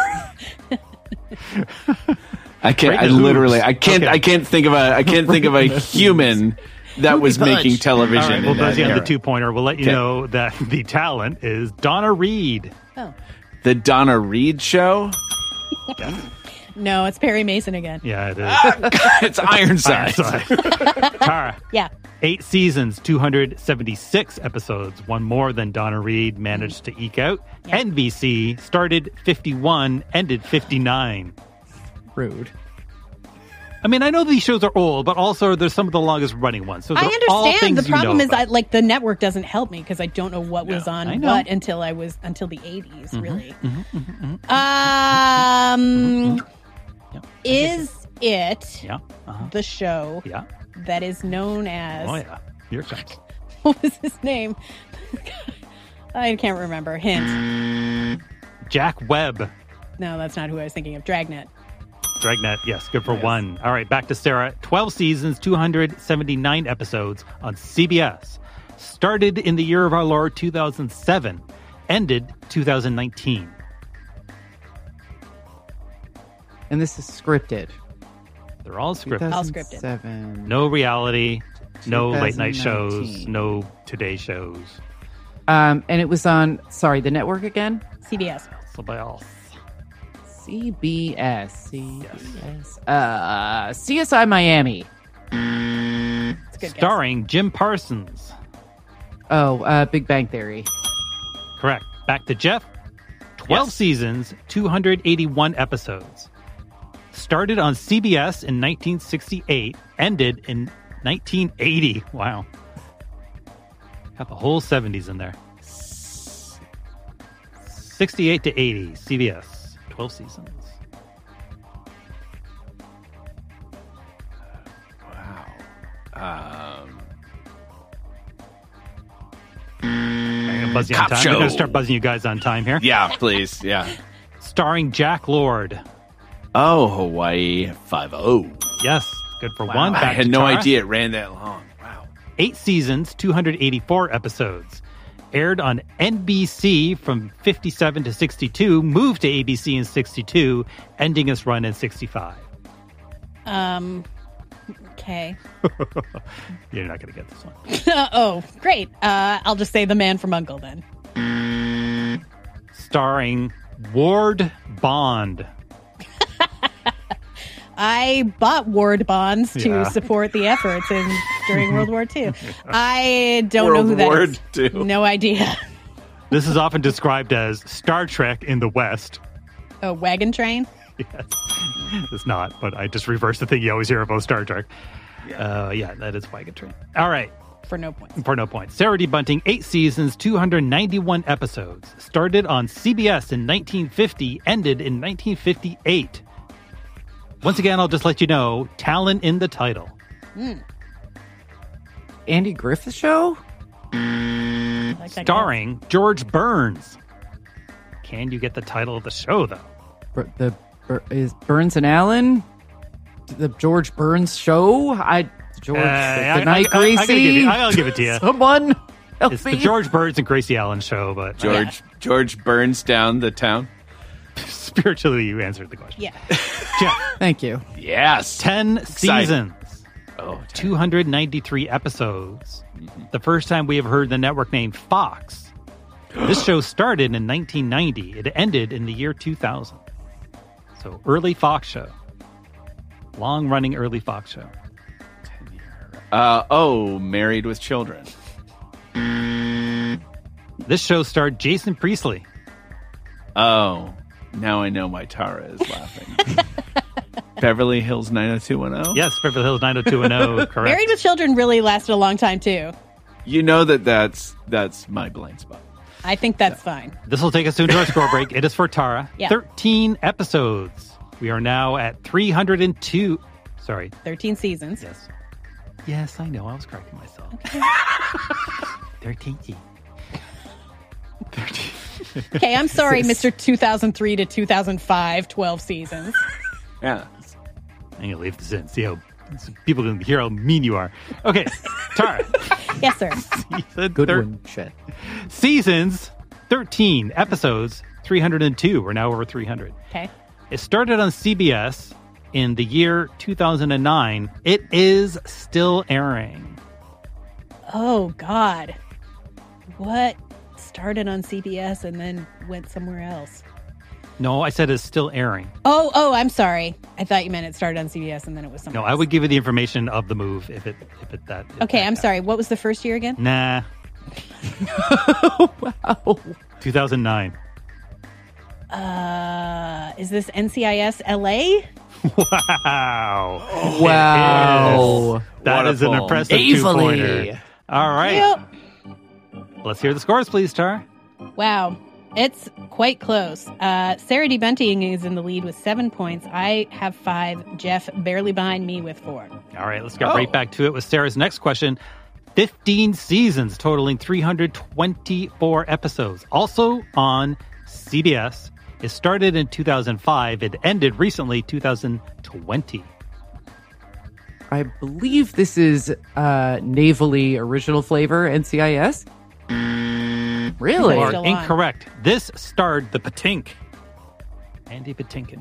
I can't. I Break the literally. hoops. I can't. Okay. I can't think of a. I can't think of a human that was making television. All right, we'll in buzz that you on the era. two pointer. We'll let you Okay. know that the talent is Donna Reed. Oh. The Donna Reed show. No, it's Perry Mason again. Yeah, it is. It's Ironside. Ironside. Tara. Yeah. Eight seasons, two hundred seventy-six episodes, one more than Donna Reed managed to eke out. N B C started fifty-one, ended fifty-nine. Rude. I mean, I know these shows are old, but also there's some of the longest running ones. So I they're all understand. The things you problem know is, about. I, like, the network doesn't help me because I don't know what was I on know. what until I was until the eighties. Mhm, Really. mhm, mhm, mhm. Um, Yeah. is it Yeah. Uh-huh. the show Yeah. that is known as? Oh, yeah. Here it comes. What was his name? I can't remember. Hint. Jack Webb. No, that's not who I was thinking of. Dragnet. Dragnet, yes, good for one. All right, back to Sarah. twelve seasons, two hundred seventy-nine episodes on C B S. Started in the year of our Lord two thousand seven. Ended two thousand nineteen. And this is scripted. They're all scripted. All scripted. Seven. No reality, no late night shows, twenty nineteen. no Today shows. Um, and it was on, sorry, the network again? C B S. Somebody else. C B S. C B S. Uh, C S I Miami. It's a good guess. Starring Jim Parsons. Oh, uh, Big Bang Theory. Correct. Back to Jeff. twelve Yes. seasons, two hundred eighty-one episodes. Started on C B S in nineteen sixty-eight, ended in nineteen eighty. Wow. Got the whole seventies in there. sixty-eight to eighty, C B S. twelve seasons. Wow. Um. I'm gonna buzz you Cop on time. show. I'm going to start buzzing you guys on time here. Yeah, please. Yeah. Starring Jack Lord. Oh, Hawaii Five O. Yes, good for Wow. one. Back I had to no Tara. idea it ran that long. Wow. Eight seasons, two hundred eighty-four episodes. Aired on N B C from fifty-seven to sixty-two, moved to A B C in sixty-two, ending its run in sixty-five. Um. Okay. You're not going to get this one. Oh, great. Uh, I'll just say The Man from U N C L E then. Starring Ward Bond. I bought ward bonds to Yeah. support the efforts in during World War Two. I don't World know who that War is. Two. No idea. This is often described as Star Trek in the West. A wagon train. Yes. It's not, but I just reversed the thing you always hear about Star Trek. Yeah, uh, yeah that is Wagon Train. All right. For no points. For no points. Sarah D. Bunting, eight seasons, two hundred ninety-one episodes. Started on C B S in nineteen fifty, ended in nineteen fifty-eight. Once again, I'll just let you know, talent in the title. Mm. Andy Griffith Show? I like that Starring George Burns. Can you get the title of the show, though? Bur- the Bur- is Burns and Allen? The George Burns Show? I George Uh, the, I- the Night I- I- I gotta Gracie? give you- I'll give it to you. Someone help It's me. the George Burns and Gracie Allen show, but George George burns down the town. spiritually, you answered the question. Yeah. Jeff, Thank you. Yes. ten Exciting. seasons. Oh, two hundred ninety-three episodes. The first time we have heard the network name Fox. This show started in nineteen ninety. It ended in the year two thousand. So early Fox show. Long-running early Fox show. Uh, oh, Married with Children. This show starred Jason Priestley. Oh, now I know why Tara is laughing. Beverly Hills nine oh two one oh? Yes, Beverly Hills nine oh two one oh, correct. Married with Children really lasted a long time, too. You know that that's, that's my blind spot. I think that's fine. This will take us into our score break. It is for Tara. Yeah. thirteen episodes. We are now at three hundred two. Sorry. thirteen seasons. Yes. Yes, I know. I was correcting myself. Okay. thirteen. thirteen. Okay, I'm sorry, Mister two thousand three to two thousand five, twelve seasons. Yeah. I'm going to leave this in. See how so people can hear how mean you are. Okay, Tara. Yes, sir. Season Good thir- one, shit. Seasons, thirteen episodes, three hundred two. We're now over three hundred. Okay. It started on C B S in the year two thousand nine. It is still airing. Oh, God. What started on C B S and then went somewhere else? No, I said it's still airing. Oh, oh, I'm sorry. I thought you meant it started on C B S and then it was somewhere No, else. I would give you the information of the move if it if it that. if Okay, that I'm happened. sorry. What was the first year again? Nah. Wow. two thousand nine. Uh, is this N C I S L A? Wow. Wow. It is. That What a is an pull. impressive Evilly. two-pointer. All right. Yep. Let's hear the scores, please, Tara. Wow. It's quite close. Uh, Sarah D. Bunting is in the lead with seven points. I have five. Jeff barely behind me with four. All right, let's get Oh. right back to it with Sarah's next question. fifteen seasons totaling three hundred twenty-four episodes. Also on C B S. It started in two thousand five. It ended recently, two thousand twenty. I believe this is uh, Navally Original Flavor, N C I S. Really? You are Still on. incorrect. This starred the Patink. Andy Patinkin.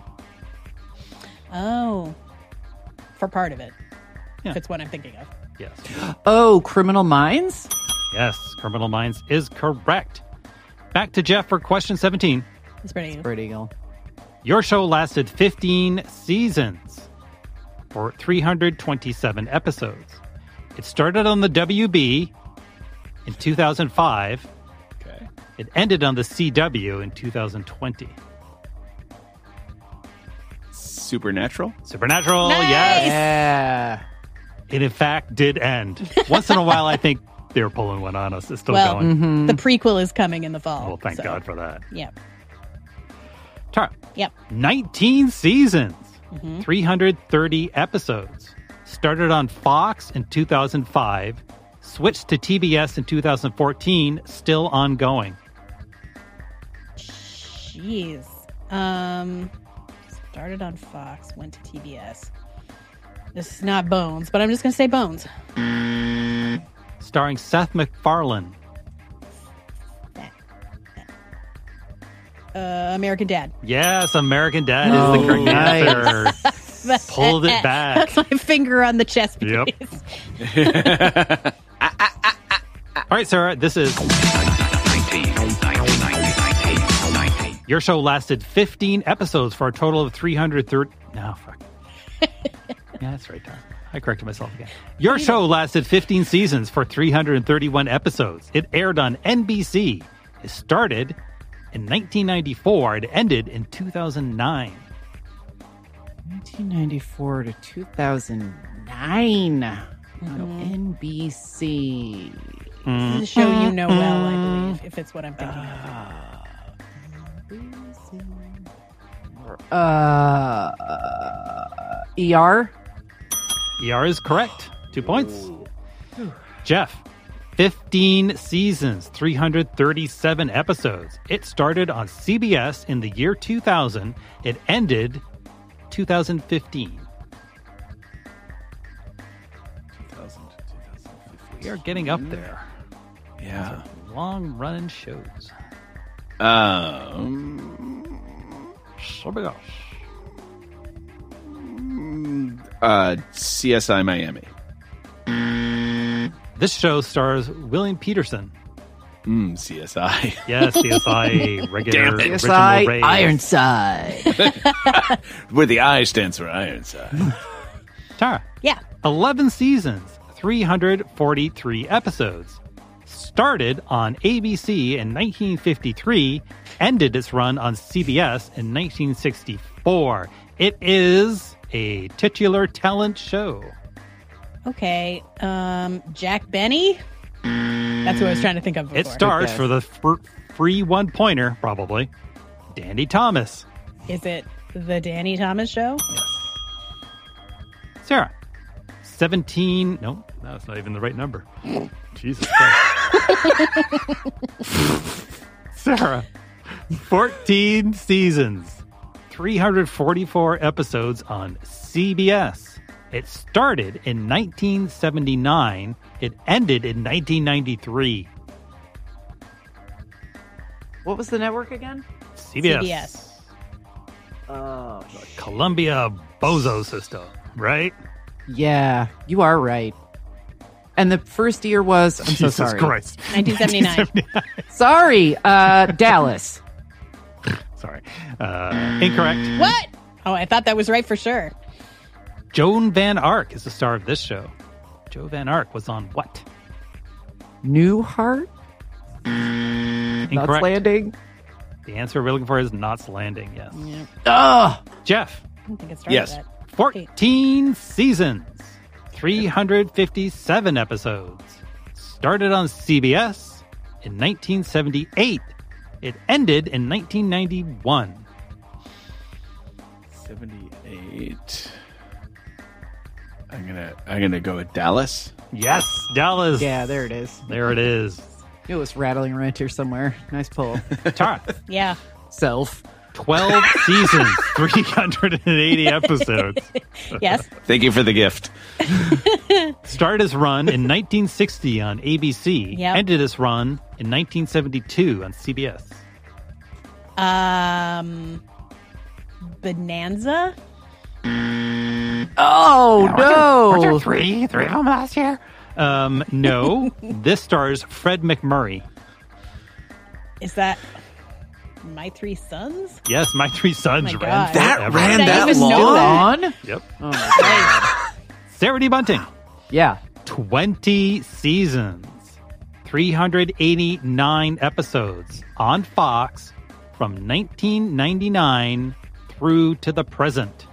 Oh. For part of it. Yeah. If it's what I'm thinking of. Yes. Oh, Criminal Minds? Yes, Criminal Minds is correct. Back to Jeff for question seventeen. It's pretty. Spread Eagle. Your show lasted fifteen seasons for three hundred twenty-seven episodes. It started on the W B in two thousand five. Okay. It ended on the C W in two thousand twenty. Supernatural? Supernatural, Nice! yes. Yeah. It in fact did end. Once in a while, I think they were pulling one on us. It's still Well, going. Mm-hmm. the prequel is coming in the fall. Well, thank so, God for that. Yep. Tara, Yep. nineteen seasons, Mm-hmm. three hundred thirty episodes. Started on Fox in two thousand five, switched to T B S in two thousand fourteen, still ongoing. Jeez. Um, started on Fox, went to T B S. This is not Bones, but I'm just going to say Bones. Starring Seth MacFarlane. Uh, American Dad. Yes, American Dad is Oh, the correct nice. answer. That's Pulled it back. That's my finger on the chest piece. Yep. All right, Sarah, this is... Your show lasted fifteen episodes for a total of three hundred thirty... No, fuck. Yeah, that's right, Tom. I corrected myself again. Your show lasted fifteen seasons for three hundred thirty-one episodes. It aired on N B C. It started in nineteen ninety-four. It ended in two thousand nine. nineteen ninety-four to two thousand nine Mm-hmm. on N B C. Mm. This is a show you know well, I believe, if it's what I'm thinking of. Uh, uh, E R? E R is correct. Two points. Jeff, fifteen seasons, three hundred thirty-seven episodes. It started on C B S in the year two thousand. It ended two thousand fifteen. We are getting up there. Yeah. Long running shows. Um, Something else. uh, C S I Miami. This show stars William Peterson. Mm, C S I. Yes, C S I, regular, Damn it. original C S I race. Ironside. Where the I stands for Ironside. Tara. Yeah. eleven seasons, three hundred forty-three episodes. Started on A B C in nineteen fifty-three, ended its run on C B S in nineteen sixty-four. It is a titular talent show. Okay. Um, Jack Benny? That's what I was trying to think of before. It stars Okay. for the fr- free one-pointer, probably, Danny Thomas. Is it the Danny Thomas Show? Sarah. seventeen. No, that's not even the right number. Jesus Christ. Sarah. fourteen seasons. three hundred forty-four episodes on C B S. It started in nineteen seventy-nine. It ended in nineteen ninety-three. What was the network again? C B S. C B S. Oh, Columbia Bozo system, right? yeah, you are right. And the first year was, I'm so Jesus sorry. Christ. nineteen seventy-nine. Sorry, uh, Dallas. Sorry. Uh, incorrect. What? Oh, I thought that was right for sure. Joan Van Ark is the star of this show. Joan Van Ark was on what? Newhart? Incorrect. Knots Landing? The answer we're looking for is Knots Landing, yes. Yep. Ugh! Jeff. I don't think it started Yes. that. fourteen seasons. three hundred fifty-seven episodes. Started on C B S in nineteen seventy-eight. It ended in nineteen ninety-one. seventy-eight. I'm gonna I'm gonna go with Dallas. Yes, Dallas. Yeah, there it is. There it is. It was rattling around here somewhere. Nice pull. Tara. Yeah. Self. twelve seasons, three hundred eighty episodes. Yes. Thank you for the gift. Started its run in nineteen sixty on A B C. Yep. Ended its run in nineteen seventy-two on C B S. Um, Bonanza? Oh, no! Were there three? Three of them last year? Um, no. This stars Fred McMurray. Is that My Three Sons? Yes, My Three Sons Oh my ran God. That forever. ran Did I that even know long? that? Yep. Oh, my God. Sarah D. Bunting. Yeah. twenty seasons. three hundred eighty-nine episodes on Fox from nineteen ninety-nine through to the present.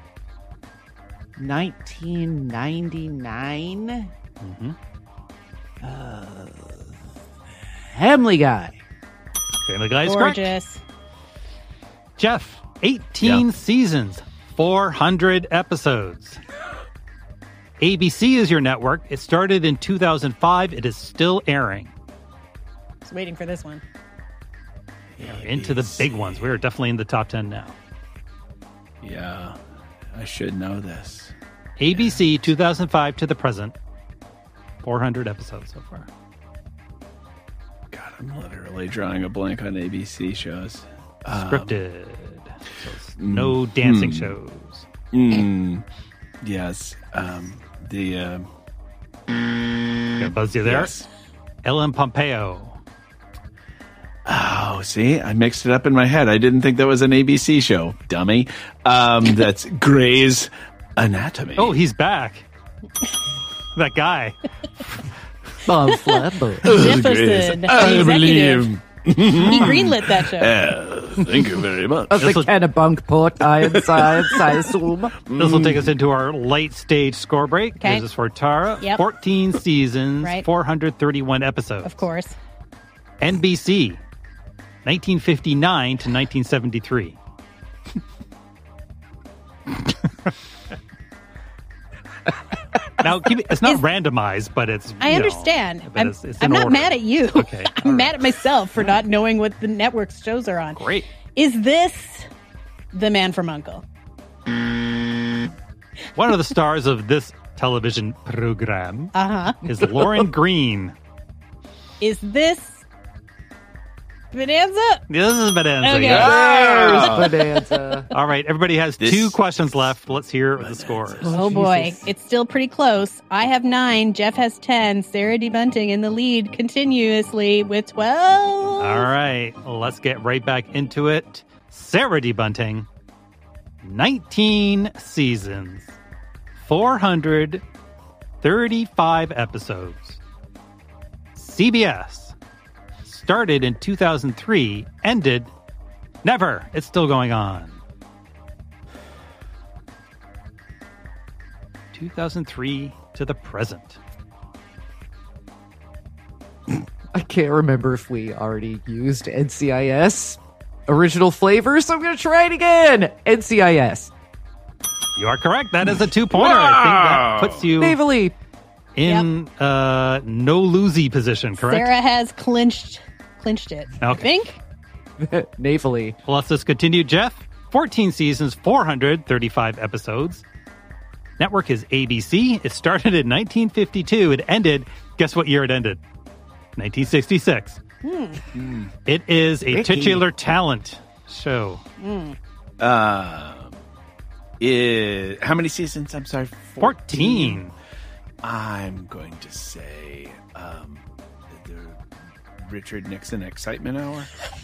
nineteen ninety-nine? Mm-hmm. Uh, Family Guy. Family Guy is correct. Gorgeous. Jeff, eighteen Yeah. seasons, four hundred episodes. A B C is your network. It started in two thousand five. It is still airing. Just waiting for this one. We're into the big ones. We're definitely in the top ten now. Yeah, I should know this. A B C, two thousand five to the present. four hundred episodes so far. God, I'm literally drawing a blank on A B C shows. Um, Scripted. So it's no dancing mm. shows. Mm, yes. Um, the. Uh, Gonna buzz you there? Yes. Ellen Pompeo. Oh, see, I mixed it up in my head. I didn't think that was an A B C show, dummy. Um, that's Grey's Anatomy. Oh, he's back. That guy. Bob Flapper. Jefferson, the I executive. believe. He greenlit that show. Uh, thank you very much. Of the Kennebunk Ironside, I assume. This will take us into our late stage score break. Okay. This is for Tara. Yep. fourteen seasons, Right. four hundred thirty-one episodes. Of course. N B C, nineteen fifty-nine to nineteen seventy-three. Now, keep it, it's not Is- randomized, but it's. I you know, understand. but I'm, it's- it's I'm in not order. mad at you. Okay. I'm mad at myself for not knowing what the network's shows are on. Great. Is this The Man from U N C L E? One of the stars of this television program Uh huh. is Lauren Green. Is this Bonanza? This is Bonanza. Okay. Yes. There's Bonanza. All right, everybody has This two questions left. Let's hear the Bonanza. scores. Oh boy, Jesus. it's still pretty close. I have nine, Jeff has ten, Sarah DeBunting in the lead continuously with twelve. All right, let's get right back into it. Sarah D. Bunting, nineteen seasons, four hundred thirty-five episodes. C B S started in two thousand three, ended never. It's still going on. two thousand three to the present. I can't remember if we already used N C I S original flavor, so I'm going to try it again. N C I S. You are correct. That is a two-pointer. I think that puts you Navally. in uh, no losey position, correct? Sarah has clinched clinched it. I Okay. think. Navally. Well, let's just continue, Jeff. fourteen seasons, four hundred thirty-five episodes. Network is A B C. It started in nineteen fifty-two. It ended, guess what year it ended? nineteen sixty-six. Hmm. It is a Ricky. titular talent show. Hmm. Uh, is, how many seasons? I'm sorry. fourteen. I'm going to say um, the Richard Nixon Excitement Hour.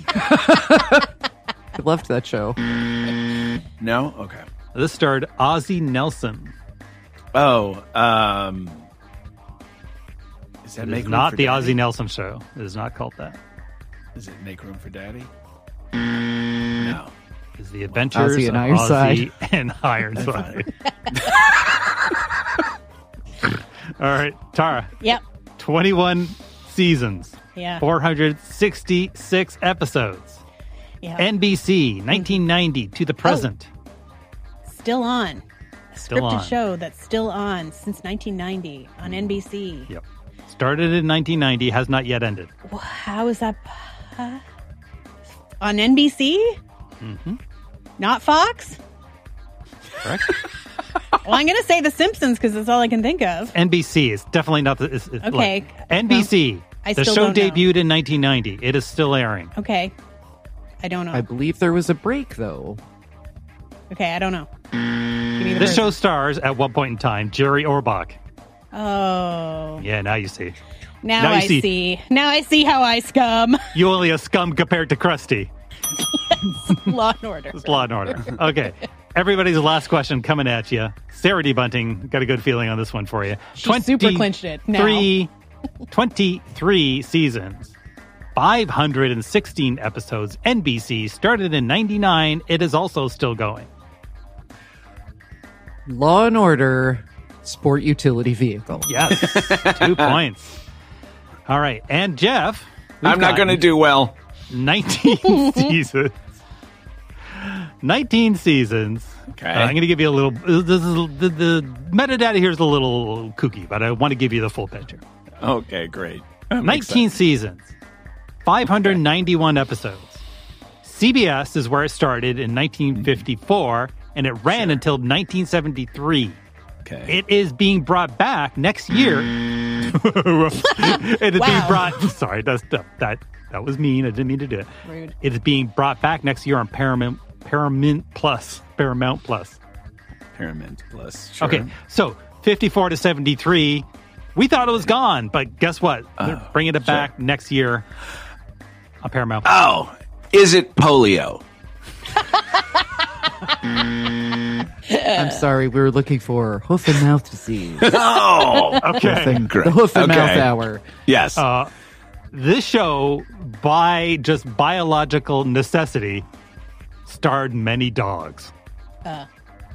I loved that show. No? Okay. This starred Ozzie Nelson. Oh, um, is that It Make is Room not for the Daddy? Ozzie Nelson show. It is not called that. Is it Make Room for Daddy? No. It's the Adventures Ozzie and of Ironside. Ozzie and Ironside. All right, Tara. Yep. twenty-one seasons. Yeah. four hundred sixty-six episodes. Yeah. N B C, nineteen ninety to the present. Still on. A Still scripted on. show that's still on since nineteen ninety on N B C. Yep. Started in nineteen ninety, has not yet ended. Wha- How is that uh, on N B C? Mm-hmm. Not Fox? Correct? Well, I'm going to say The Simpsons because that's all I can think of. N B C is definitely not the. It's, it's Okay. look, N B C. I the still show don't know. debuted in nineteen ninety. It is still airing. Okay. I don't know. I believe there was a break, though. Okay, I don't know. Give me the This first- show stars, at one point in time, Jerry Orbach. Oh. Yeah, now you see. Now, Now you I see. see. Now I see how I scum. You only a scum compared to Krusty. Law and Order. It's Law and Order. Okay. Everybody's last question coming at you. Sarah D. Bunting, got a good feeling on this one for you. She super clinched it now. Three, twenty-three seasons, five hundred sixteen episodes. N B C started in ninety-nine. It is also still going. Law and Order sport utility vehicle. Yes. Two points. All right. And Jeff. we've I'm not got going to do well. nineteen seasons. nineteen seasons. Okay. Uh, I'm going to give you a little. This is the, the metadata here is a little kooky, but I want to give you the full picture. Okay, great. I'm nineteen excited. seasons, five hundred ninety-one episodes. C B S is where it started in nineteen fifty-four, and it ran until nineteen seventy-three. Okay. It is being brought back next year. It is Wow. being brought. Sorry, that's that that that was mean. I didn't mean to do it. Rude. It is being brought back next year on Paramount Paramount Plus. Paramount Plus. Paramount Plus. Sure. Okay, so fifty-four to seventy-three. We thought it was gone, but guess what? They're Oh, bringing it sure. back next year on Paramount. Oh, is it polio? I'm sorry, we were looking for hoof and mouth disease. Oh, Okay. Hoof and- Great. the hoof and Okay. mouth hour. Yes. Uh, this show, by just biological necessity, starred many dogs. Uh,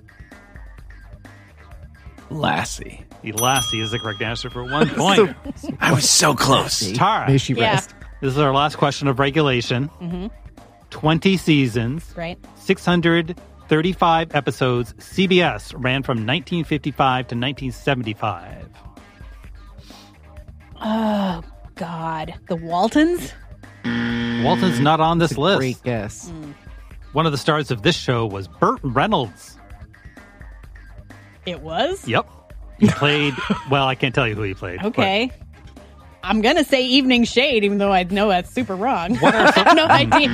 Lassie. Lassie is the correct answer for one point. I was so close. Tara, May she Yeah. rest. this is our last question of regulation. mm-hmm. twenty seasons, Right. six hundred thirty-five episodes. C B S ran from nineteen fifty-five to nineteen seventy-five. Oh, God. The Waltons? Walton's not on this list. Great guess. One of the stars of this show was Burt Reynolds. It was? Yep. He played, well, I can't tell you who he played. but Okay. I'm going to say Evening Shade, even though I know that's super wrong. What are some- I have no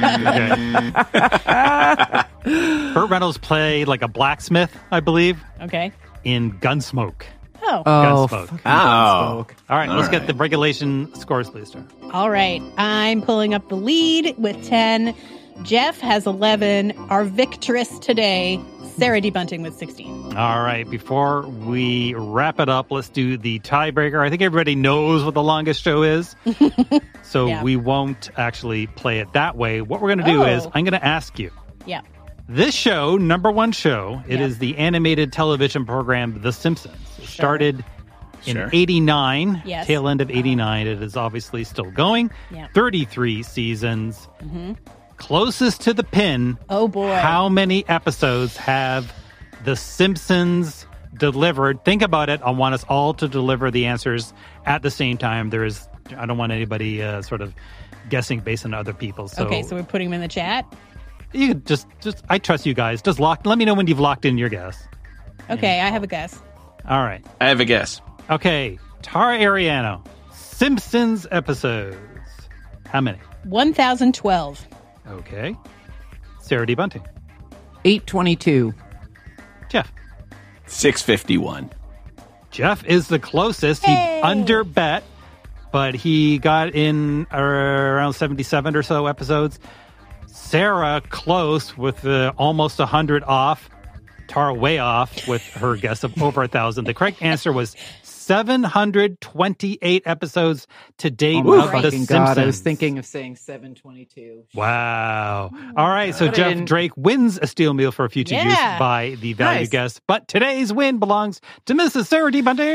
idea. Burt Reynolds played like a blacksmith, I believe. Okay. In Gunsmoke. Oh. Oh, Gunsmoke. fucking Oh. Gunsmoke. All right, All let's right. get the regulation scores, please, sir. All right. I'm pulling up the lead with ten. Jeff has eleven. Our victress today, Sarah D. Bunting with sixteen. All right, before we wrap it up, let's do the tiebreaker. I think everybody knows what the longest show is, so Yeah. we won't actually play it that way. What we're going to do Oh. is I'm going to ask you. Yeah. This show, number one show, it Yep. is the animated television program The Simpsons. It Sure. started in Sure. eighty-nine, Yes. tail end of eighty-nine. It is obviously still going. Yep. thirty-three seasons. Mm-hmm. Closest to the pin. Oh, boy. How many episodes have The Simpsons delivered? Think about it. I want us all to deliver the answers at the same time. There is, I don't want anybody uh, sort of guessing based on other people. So Okay, so we're putting them in the chat. you could just, just, I trust you guys. Just lock, let me know when you've locked in your guess. Okay, I have a guess. All right. I have a guess. Okay. Tara Ariano, Simpsons episodes. How many? one thousand twelve. Okay. Sarah D. Bunting. eight twenty-two. Jeff. six fifty-one. Jeff is the closest. Hey! He underbet, but he got in around seventy-seven or so episodes. Sarah close with uh, almost one hundred off. Tara way off with her guess of over one thousand. The correct answer was seven hundred twenty-eight episodes to date Oh my of The fucking Simpsons. God, I was thinking of saying seven twenty-two. Wow. All right, so Put Jeff in- Drake wins a steel meal for future Yeah. use by the value Nice. guest. But today's win belongs to Missus Sarah D. Bunting.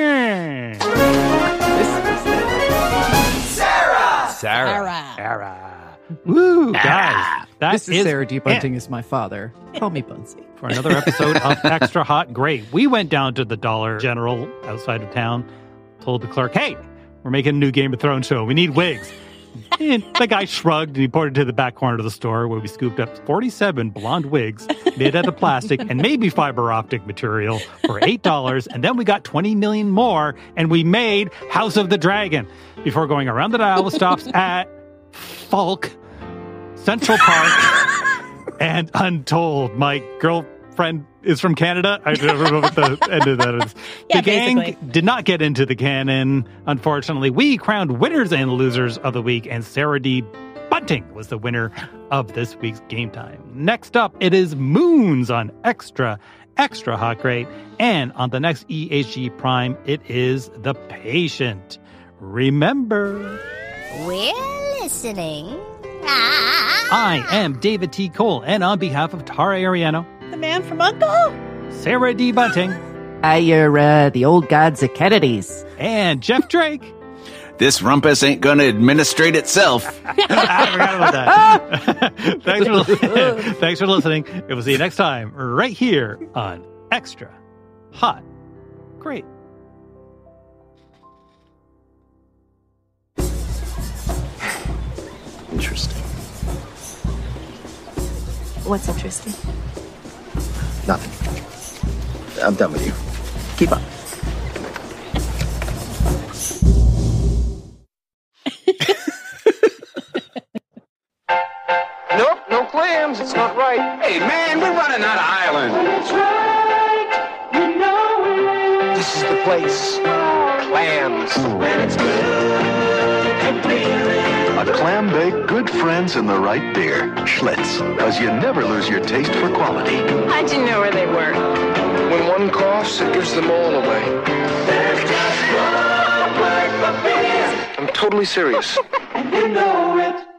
Sarah! Sarah. Sarah. Woo, guys. That This is is Sarah D. it Bunting is my father. Call me Bunsey. for another episode of Extra Hot Great. We went down to the Dollar General outside of town, told the clerk, hey, we're making a new Game of Thrones show. We need wigs. And the guy shrugged and he pointed to the back corner of the store where we scooped up forty-seven blonde wigs made out of plastic and maybe fiber optic material for eight dollars. And then we got twenty million more and we made House of the Dragon before going around the dial with stops at Falk, Central Park, and Untold. My girlfriend is from Canada. I don't know what the end of that is. Yeah, the gang basically. did not get into the canon, unfortunately. We crowned winners and losers of the week, and Sarah D. Bunting was the winner of this week's Game Time. Next up, it is Moons on Extra, Extra Hot Great, and on the next E H G Prime, it is The Patient. Remember... We're listening. Ah. I am David T. Cole, and on behalf of Tara Ariano, The man from Uncle. Sarah D. Bunting, I, you're uh, the old gods of Kennedy's. and Jeff Drake. This rumpus ain't gonna administrate itself. I forgot about that. thanks, for, thanks for listening. And we'll see you next time right here on Extra Hot Great. Interesting. What's interesting? Nothing. I'm done with you. Keep up. Nope, no clams. It's not right. Hey, man, we're running out of island. That's right. You know it. This is the place. Clams. When it's good. A clam bake, good friends, and the right beer. Schlitz, because you never lose your taste for quality. How'd you know where they were? When one coughs, it gives them all away. There's just one word for beer. I'm totally serious. And you know it.